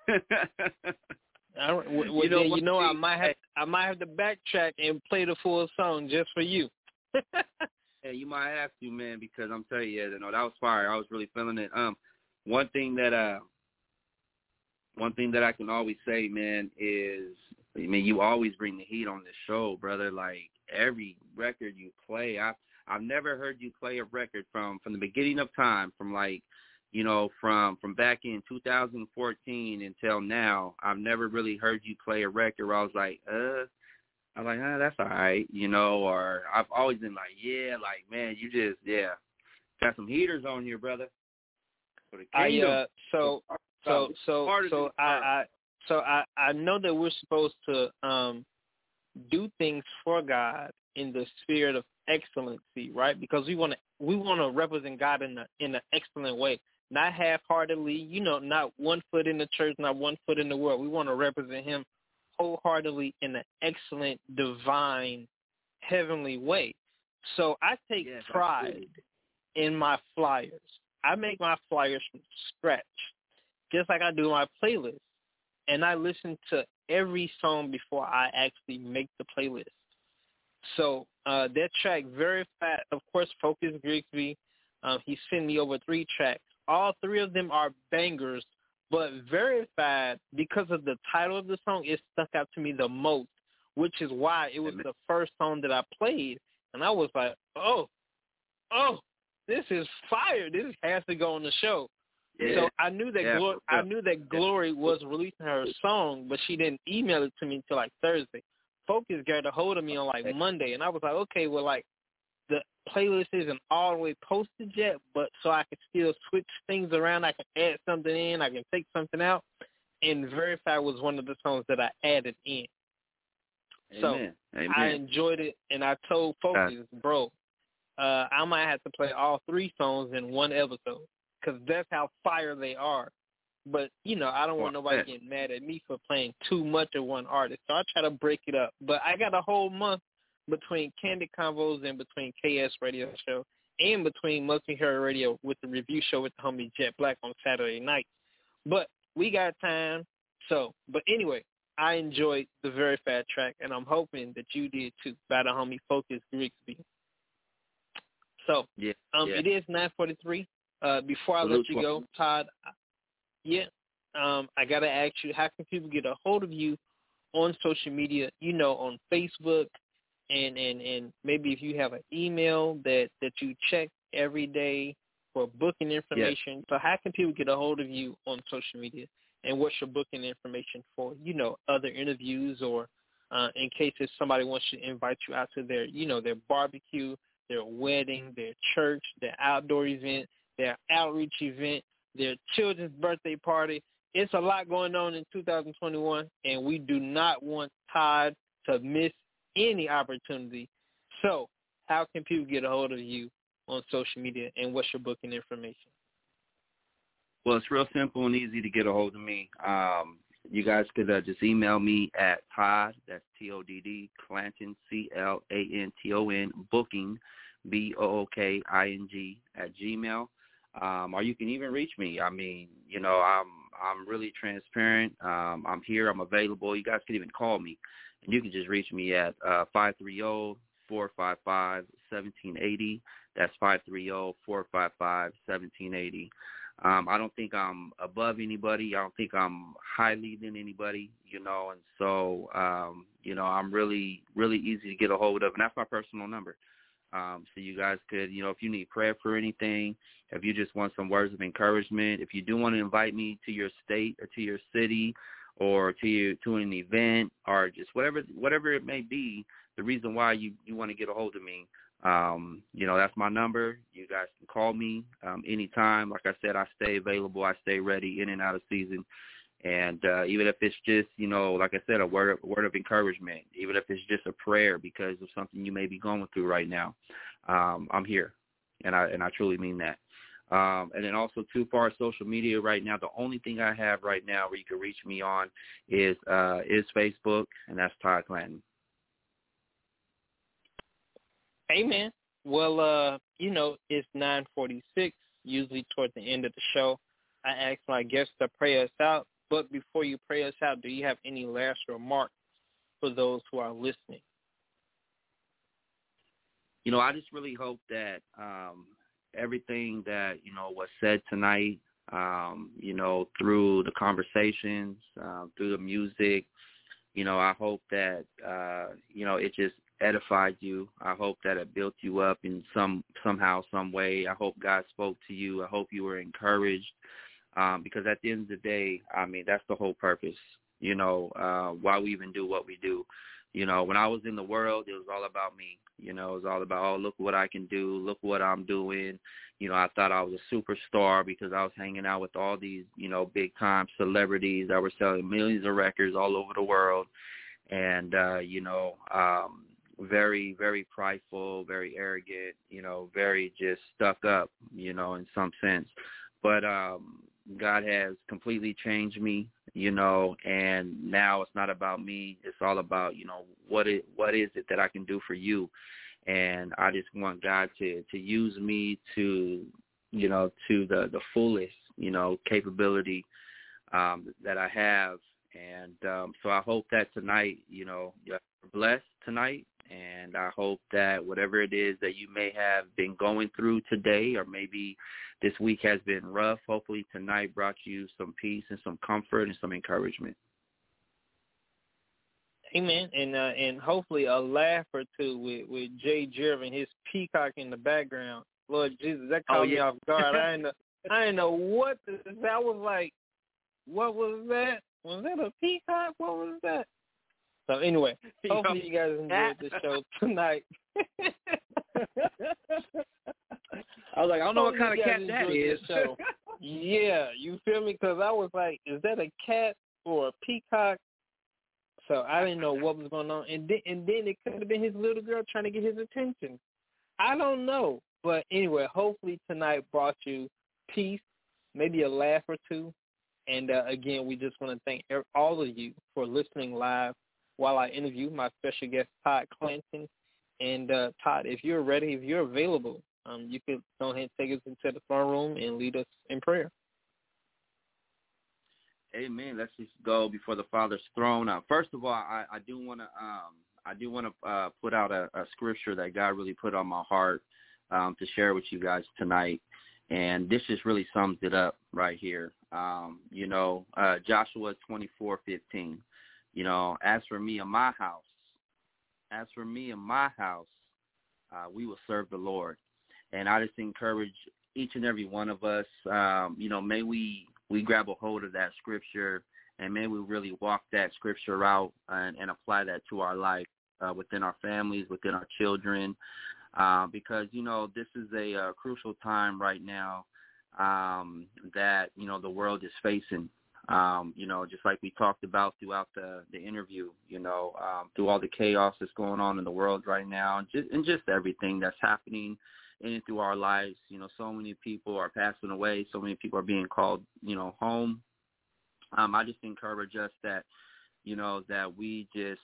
Speaker 5: I might have to backtrack and play the full song just for you.
Speaker 4: Yeah, you might have to, man, because I'm telling you, that was fire. I was really feeling it. One thing that I can always say, man, is, I mean, you always bring the heat on this show, brother. Like, every record you play, I've never heard you play a record from the beginning of time, from like, from back in 2014 until now. I've never really heard you play a record where I was like, that's all right, or I've always been like, man, you just, got some heaters on here, brother.
Speaker 5: I know that we're supposed to do things for God in the spirit of excellency, right? Because we want to represent God in an excellent way, not half-heartedly, not one foot in the church, not one foot in the world. We want to represent Him wholeheartedly in an excellent, divine, heavenly way. So I take pride in my flyers. I make my flyers from scratch, just like I do my playlist. And I listen to every song before I actually make the playlist. So that track, Verified, of course, Focus Grigsby, he sent me over 3 tracks. All 3 of them are bangers. But Verified, because of the title of the song, it stuck out to me the most, which is why it was the first song that I played. And I was like, oh, this is fire. This has to go on the show. Yeah. So I knew that Glory was releasing her song, but she didn't email it to me until like Thursday. Focus got a hold of me on like Monday, and I was like, okay, well, like, the playlist isn't all the way posted yet, but so I can still switch things around. I can add something in. I can take something out. And Verified was one of the songs that I added in. Amen. So I enjoyed it, and I told Focus, bro, I might have to play all 3 songs in one episode because that's how fire they are. But, I don't want nobody getting mad at me for playing too much of one artist. So I try to break it up. But I got a whole month between Candid Convos and between KS Radio Show and between Mostly Heard Radio with the review show with the homie Jet Black on Saturday night. But we got time. But anyway, I enjoyed the Very Fat track, and I'm hoping that you did too, by the homie Focus Grigsby. So, it is 9:43. Before I let you go, Todd, I got to ask you, how can people get a hold of you on social media, on Facebook, and maybe if you have an email that you check every day for booking information. Yes. So how can people get a hold of you on social media, and what's your booking information for, other interviews, or in case if somebody wants to invite you out to their, their barbecue, their wedding, their church, their outdoor event, their outreach event, their children's birthday party. It's a lot going on in 2021, and we do not want Todd to miss any opportunity. So how can people get a hold of you on social media, and what's your booking information?
Speaker 4: Well, it's real simple and easy to get a hold of me. You guys could just email me at Todd, that's Todd, Clanton, Clanton, booking, BOOKING, @gmail. Or you can even reach me. I mean, I'm really transparent. I'm here. I'm available. You guys can even call me. And you can just reach me at 530-455-1780. That's 530-455-1780. I don't think I'm above anybody. I don't think I'm highly than anybody, and so, I'm really, really easy to get a hold of, and that's my personal number. So you guys could, if you need prayer for anything, if you just want some words of encouragement, if you do want to invite me to your state or to your city or to an event or just whatever it may be, the reason why you want to get a hold of me, that's my number. You guys can call me anytime. Like I said, I stay available. I stay ready in and out of season. And even if it's just, like I said, a word of encouragement, even if it's just a prayer because of something you may be going through right now, I'm here, and I truly mean that. And then also, too far as social media right now, the only thing I have right now where you can reach me on is Facebook, and that's Todd Clanton.
Speaker 5: Amen. Well, it's 9:46, usually toward the end of the show. I ask my guests to pray us out. But before you pray us out, do you have any last remarks for those who are listening?
Speaker 4: I just really hope that everything that, was said tonight, through the conversations, through the music, I hope that, it just edified you. I hope that it built you up in somehow, some way. I hope God spoke to you. I hope you were encouraged. Because at the end of the day, I mean, that's the whole purpose, why we even do what we do. When I was in the world, it was all about me. It was all about, oh, look what I can do. Look what I'm doing. I thought I was a superstar because I was hanging out with all these, big-time celebrities that were selling millions of records all over the world. And, very, very prideful, very arrogant, very just stuck up, in some sense. But God has completely changed me, and now it's not about me. It's all about, what is it that I can do for you? And I just want God to use me to, to the fullest, capability that I have. And so I hope that tonight, you're blessed tonight. And I hope that whatever it is that you may have been going through today, or maybe this week has been rough, hopefully tonight brought you some peace and some comfort and some encouragement.
Speaker 5: Amen. And hopefully a laugh or two with Jay Jervin, his peacock in the background. Lord Jesus, that caught me off guard. I didn't know what that was like. What was that? Was that a peacock? What was that? So anyway, hopefully you guys enjoyed the show tonight.
Speaker 4: I was like, I don't know what kind of cat that is.
Speaker 5: Yeah, you feel me? Because I was like, is that a cat or a peacock? So I didn't know what was going on. And then it could have been his little girl trying to get his attention. I don't know. But anyway, hopefully tonight brought you peace, maybe a laugh or two. And, again, we just want to thank all of you for listening live while I interview my special guest, Todd Clanton. And, Todd, if you're ready, if you're available, you could go ahead and take us into the throne room and lead us in prayer.
Speaker 4: Amen. Let's just go before the Father's throne. First of all, I do want to put out a scripture that God really put on my heart to share with you guys tonight, and this just really sums it up right here. Joshua 24:15. As for me and my house, we will serve the Lord. And I just encourage each and every one of us, may we grab a hold of that scripture, and may we really walk that scripture out and apply that to our life within our families, within our children, because, this is a crucial time right now that, the world is facing. Just like we talked about throughout the interview, through all the chaos that's going on in the world right now, and just everything that's happening in and through our lives. So many people are passing away. So many people are being called, home. I just encourage us that, that we just,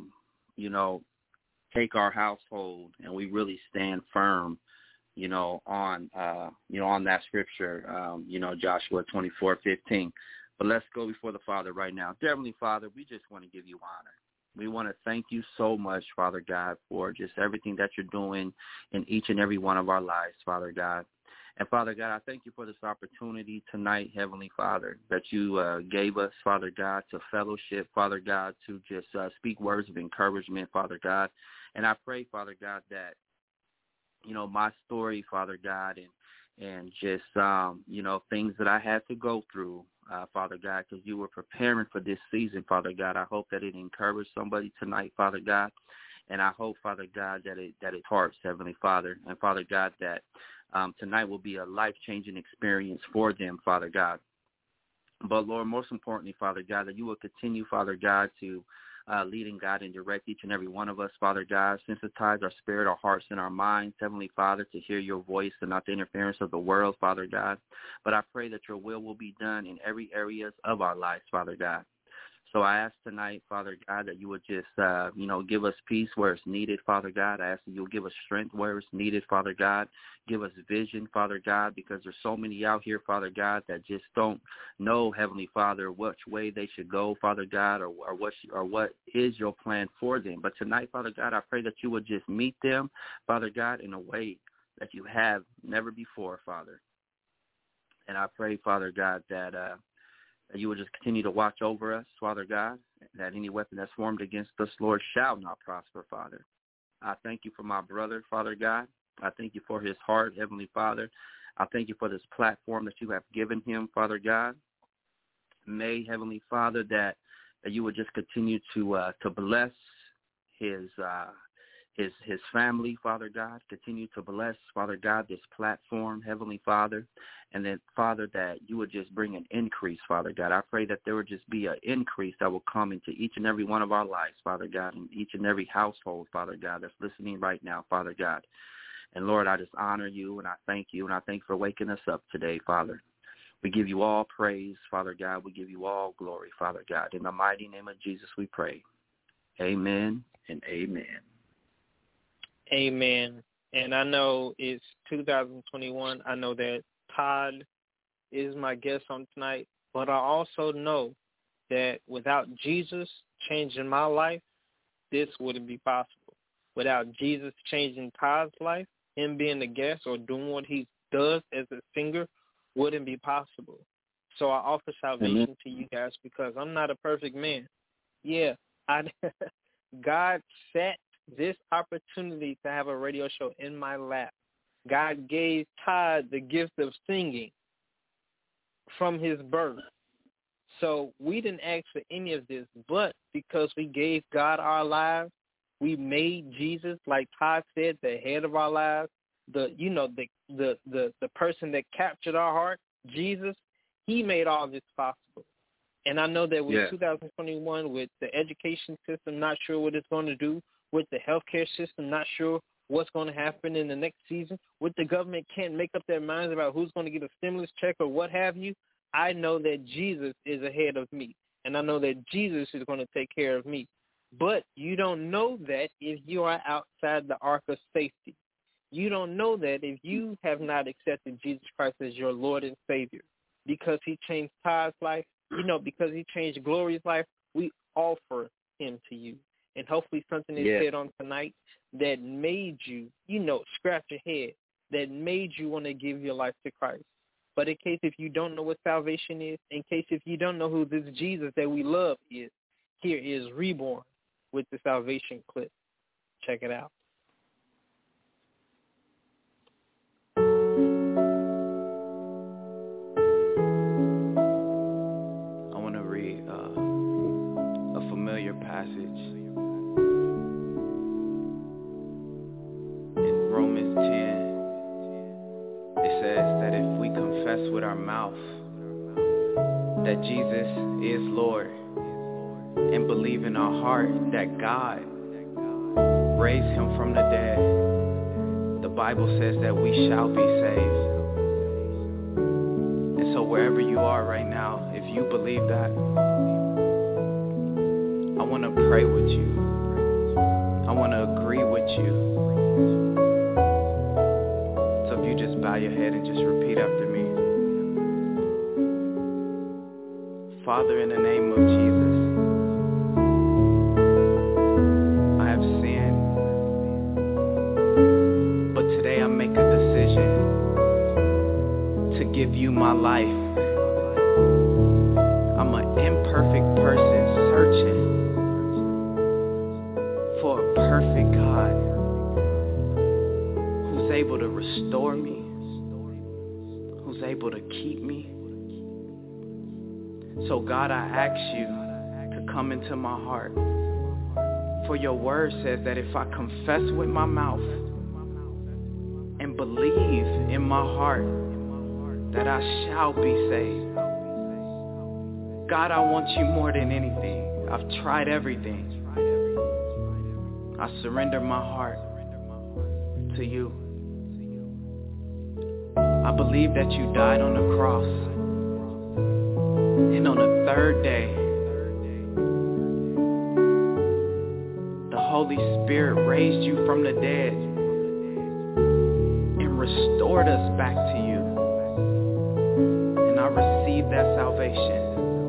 Speaker 4: take our household and we really stand firm, on that scripture, Joshua 24:15. But let's go before the Father right now. Dear Heavenly Father, we just want to give you honor. We want to thank you so much, Father God, for just everything that you're doing in each and every one of our lives, Father God. And, Father God, I thank you for this opportunity tonight, Heavenly Father, that you gave us, Father God, to fellowship, Father God, to just speak words of encouragement, Father God. And I pray, Father God, that, my story, Father God, and just, things that I had to go through, Father God, because you were preparing for this season, Father God. I hope that it encouraged somebody tonight, Father God. And I hope, Father God, that it hearts, Heavenly Father. And, Father God, that tonight will be a life-changing experience for them, Father God. But, Lord, most importantly, Father God, that you will continue, Father God, to lead and guide and direct each and every one of us, Father God. Sensitize our spirit, our hearts, and our minds, Heavenly Father, to hear your voice and not the interference of the world, Father God. But I pray that your will be done in every area of our lives, Father God. So I ask tonight, Father God, that you would just, give us peace where it's needed, Father God. I ask that you'll give us strength where it's needed, Father God. Give us vision, Father God, because there's so many out here, Father God, that just don't know, Heavenly Father, which way they should go, Father God, or what is your plan for them. But tonight, Father God, I pray that you would just meet them, Father God, in a way that you have never before, Father. And I pray, Father God, that you will just continue to watch over us, Father God, that any weapon that's formed against us, Lord, shall not prosper, Father. I thank you for my brother, Father God. I thank you for his heart, Heavenly Father. I thank you for this platform that you have given him, Father God. May, Heavenly Father, that you would just continue to bless his family, Father God. Continue to bless, Father God, this platform, Heavenly Father. And then, Father, that you would just bring an increase, Father God. I pray that there would just be an increase that will come into each and every one of our lives, Father God, and each and every household, Father God, that's listening right now, Father God. And, Lord, I just honor you, and I thank you, and I thank you for waking us up today, Father. We give you all praise, Father God. We give you all glory, Father God. In the mighty name of Jesus we pray. Amen and amen.
Speaker 5: Amen. And I know it's 2021. I know that Todd is my guest on tonight, but I also know that without Jesus changing my life, this wouldn't be possible. Without Jesus changing Todd's life, him being a guest or doing what he does as a singer wouldn't be possible. So I offer salvation to you guys because I'm not a perfect man. Yeah, God set this opportunity to have a radio show in my lap. God gave Todd the gift of singing from his birth. So we didn't ask for any of this, but because we gave God our lives, we made Jesus, like Todd said, the head of our lives, the person that captured our heart, Jesus, he made all this possible. And I know that with 2021, with the education system, not sure what it's going to do, with the healthcare system, not sure what's going to happen in the next season, with the government can't make up their minds about who's going to get a stimulus check or what have you, I know that Jesus is ahead of me, and I know that Jesus is going to take care of me. But you don't know that if you are outside the ark of safety. You don't know that if you have not accepted Jesus Christ as your Lord and Savior, because he changed Todd's life, because he changed Glory's life. We offer him to you. And hopefully something is said on tonight that made you, scratch your head, that made you want to give your life to Christ. But in case if you don't know what salvation is, in case if you don't know who this Jesus that we love is, here is Reborn with the salvation clip. Check it out.
Speaker 4: I want to read a familiar passage in Romans 10. It says that if we confess with our mouth that Jesus is Lord and believe in our heart that God raised him from the dead, the Bible says that we shall be saved. And so wherever you are right now, if you believe that, I want to pray with you. I want to agree with you. So if you just bow your head and just repeat after me. Father, in the name of Jesus, I have sinned, but today I make a decision to give you my life. I'm an imperfect person searching for a perfect God who's able to restore me, who's able to keep me. So God, I ask you to come into my heart. For your word says that if I confess with my mouth and believe in my heart that I shall be saved. God, I want you more than anything. I've tried everything. I surrender my heart to you. I believe that you died on the cross. And on the third day, the Holy Spirit raised you from the dead and restored us back to you. And I received that salvation.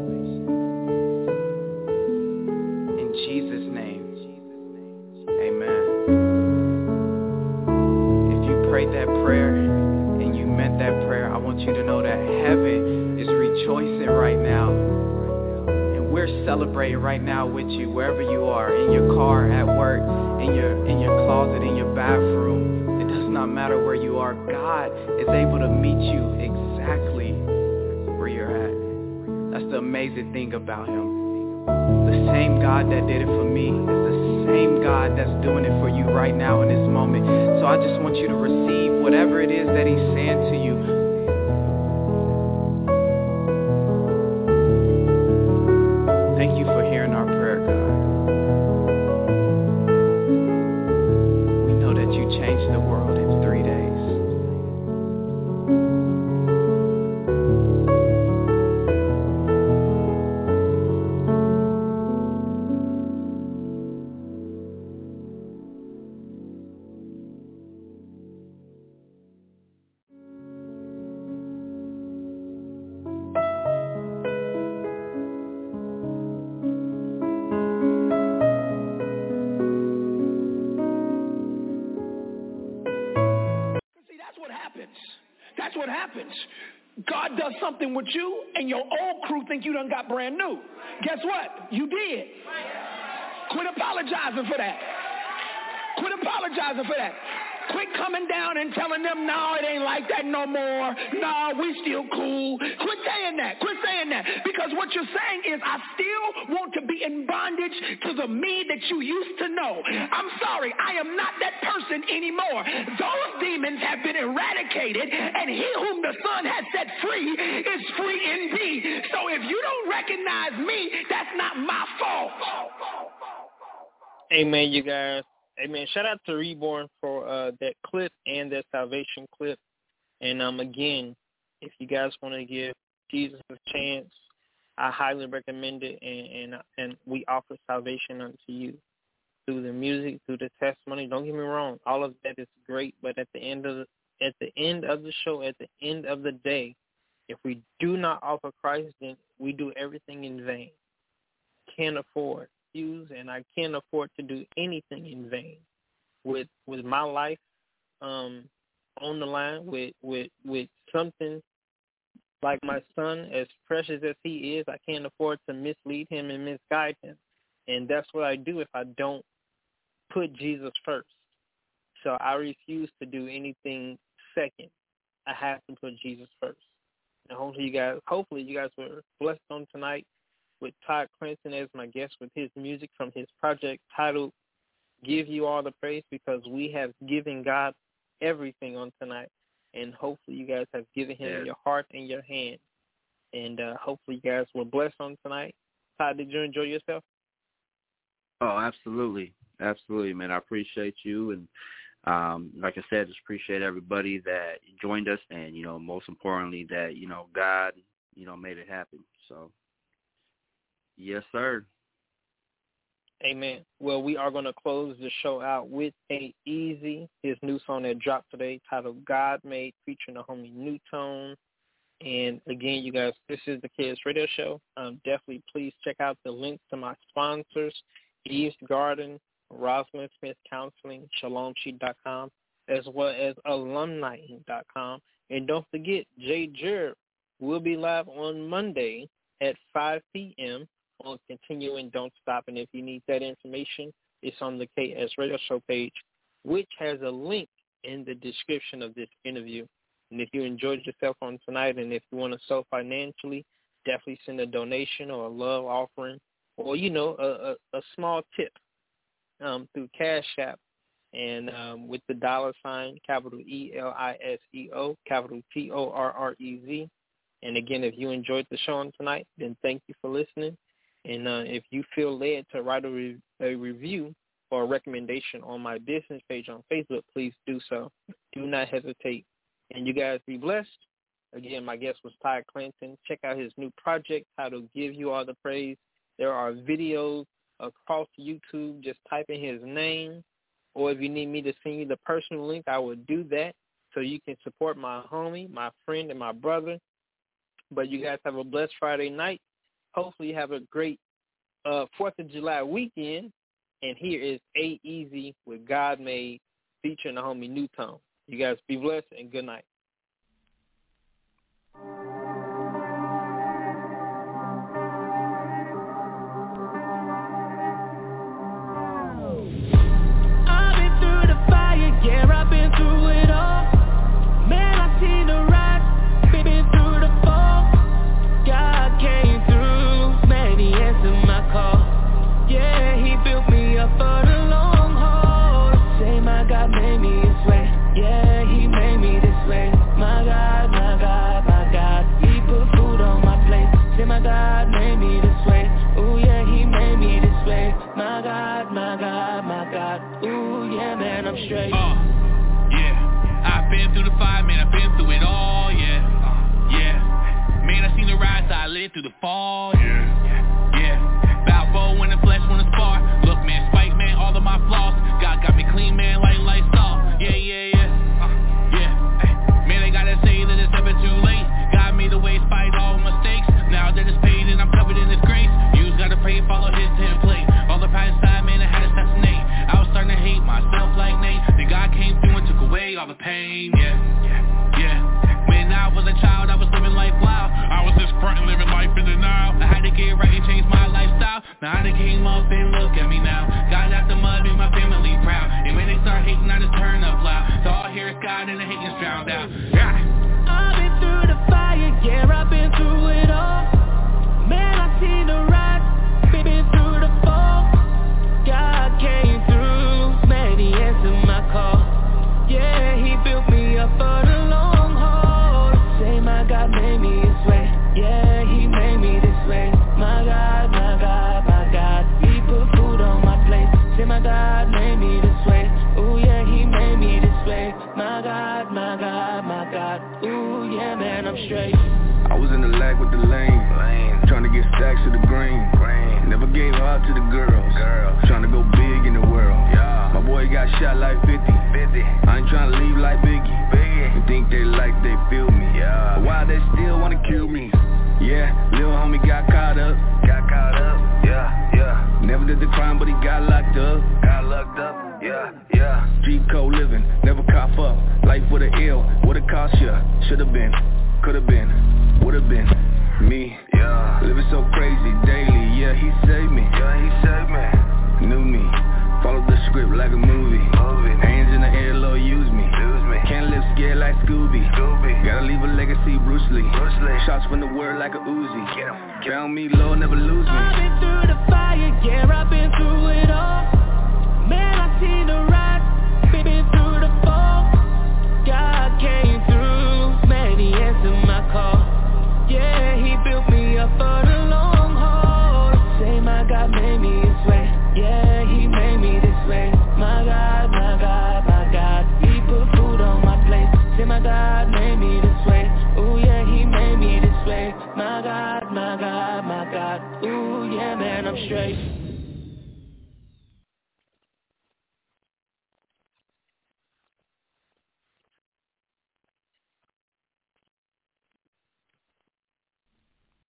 Speaker 4: In Jesus' name, amen. If you prayed that prayer and you meant that prayer, I want you to know that heaven is rejoicing right now. And we're celebrating right now with you, wherever you are, in your car, at work, in your closet, in your bathroom. It does not matter where you are. God is able to meet you exactly where you're at. That's the amazing thing about him. The same God that did it for me is the same God that's doing it for you right now in this moment. So I just want you to receive whatever it is that he's saying to you. Thank you for hearing our prayer, God. We know that you changed the world in 3 days.
Speaker 11: That's what happens. God does something with you, and your old crew think you done got brand new. Guess what? You did. Quit apologizing for that. Quit apologizing for that. Quit coming down and telling them, no, it ain't like that no more. No, we still cool. Quit saying that. Quit saying that. Because what you're saying is, I still want to be in bondage to the me that you used to know. I'm sorry, I am not that person anymore. Those demons have been eradicated, and he whom the Son has set free is free indeed. So if you don't recognize me, that's not my fault.
Speaker 5: Amen, you guys. Amen. Shout out to Reborn for that clip and that salvation clip. And again, if you guys want to give Jesus a chance, I highly recommend it, and we offer salvation unto you through the music, through the testimony. Don't get me wrong, all of that is great, but at the end of the show, at the end of the day, if we do not offer Christ, then we do everything in vain. Can't afford views, and I can't afford to do anything in vain. With my life on the line, with something like my son, as precious as he is, I can't afford to mislead him and misguide him. And that's what I do if I don't put Jesus first. So I refuse to do anything second. I have to put Jesus first. And hopefully you guys were blessed on tonight with Todd Clinton as my guest with his music from his project titled Give You All the Praise, because we have given God everything on tonight. And hopefully you guys have given him your heart and your hand. And hopefully you guys were blessed on tonight. Todd, did you enjoy yourself?
Speaker 4: Oh, absolutely. Absolutely, man. I appreciate you. And like I said, just appreciate everybody that joined us. And, most importantly that, God, made it happen. So, yes, sir.
Speaker 5: Amen. Well, we are going to close the show out with A-Easy, his new song that dropped today titled God Made, featuring the homie New Tone. And again, you guys, this is the KS Radio Show. Definitely please check out the links to my sponsors, Eve's Garden, Rosalind Smith Counseling, ShalomSheet.com, as well as Alumni.com. And don't forget, Jay Jarrett will be live on Monday at 5 p.m. on Continuing Don't Stop. And if you need that information, it's on the KS Radio Show page, which has a link in the description of this interview. And if you enjoyed yourself on tonight, and if you want to sow financially, definitely send a donation or a love offering, or, a small tip through Cash App, and with the $, capital ELISEO, capital TORREZ. And again, if you enjoyed the show on tonight, then thank you for listening. And if you feel led to write a review or a recommendation on my business page on Facebook, please do so. Do not hesitate. And you guys be blessed. Again, my guest was Todd Clinton. Check out his new project titled Give You All the Praise. There are videos across YouTube. Just type in his name. Or if you need me to send you the personal link, I will do that so you can support my homie, my friend, and my brother. But you guys have a blessed Friday night. Hopefully you have a great 4th of July weekend. And here is A-Easy with God Made, featuring the homie New Tone. You guys be blessed and good night.
Speaker 1: I've been through the fire, yeah, I've been through it all. Man, I've seen the rise, been through the fall. God came through, man, he answered my call. Yeah, he built me up for the long haul. Say my God made me his way. Yeah, he made me this way. My God, my God, my God. He put food on my plate. Say my God made me this way. Ooh, yeah, he made me this way. My God, my God, my God. Ooh, yeah, man, I'm straight.
Speaker 15: Yeah, I've been through the fire, man, I've been through it all, yeah. Man, I seen the rise, so I lived through the fall, yeah. Balboa in the flesh when it's far. Look, man, spite, man, all of my flaws. God got me clean, man, like Lysol. Yeah. Man, they gotta say that it's never too late. God made a way, spite all mistakes. Now that it's paid and I'm covered in his grace. You just gotta pray, follow his template. All the past side, man, I had to assassinate. I was starting to hate myself like Nate. Then God came through and took away all the pain, yeah. When I was a child, I was living life wild. I was just frontin', living life in denial. I had to get right and change my lifestyle. Now I done came up and look at me now. God out the mud, made my family proud. And when they start hating, I just turn up loud. So all I hear is God and the hating's drowned out.
Speaker 1: I've been through the fire, yeah, I've been through it all. Man, I've seen the rise, been through the fall. God came through, man, he answered my call. Yeah, he built me up for the long haul. Say my God made me his way. Yeah, he made me this way. My God, my God, my God. He put food on my plate. Say my God made me this way. Ooh, yeah, he made me this way. My God, my God, my God.
Speaker 16: green. Never gave heart to the girls. Trying to go big in the world. My boy got shot like 50. I ain't trying to leave like Biggie. You think they like they feel me. But why they still wanna kill me? Yeah, little homie got caught up. Yeah. Never did the crime, but he got locked up. Yeah. Street code living, never cop up. Life with an L, what it cost ya? Should've been, could've been, would've been me. Living so crazy daily, yeah, he saved me. Knew me, followed the script like a movie. Hands in the air, Lord, use me. Can't live scared like Scooby. Gotta leave a legacy, Bruce Lee. Shots from the word like a Uzi. Found me, Lord, never lose me.
Speaker 1: I've been through the fire, yeah, I've been through it all. Man, I seen the rise, been through the fall. God came through, man, he answered my call. Yeah, he built me up for the long haul. Say my God made me this way. Yeah, he made me this way. My God, he put food on my plate. Say my God made me this way. Ooh yeah, he made me this way. My God, ooh yeah, man, I'm straight.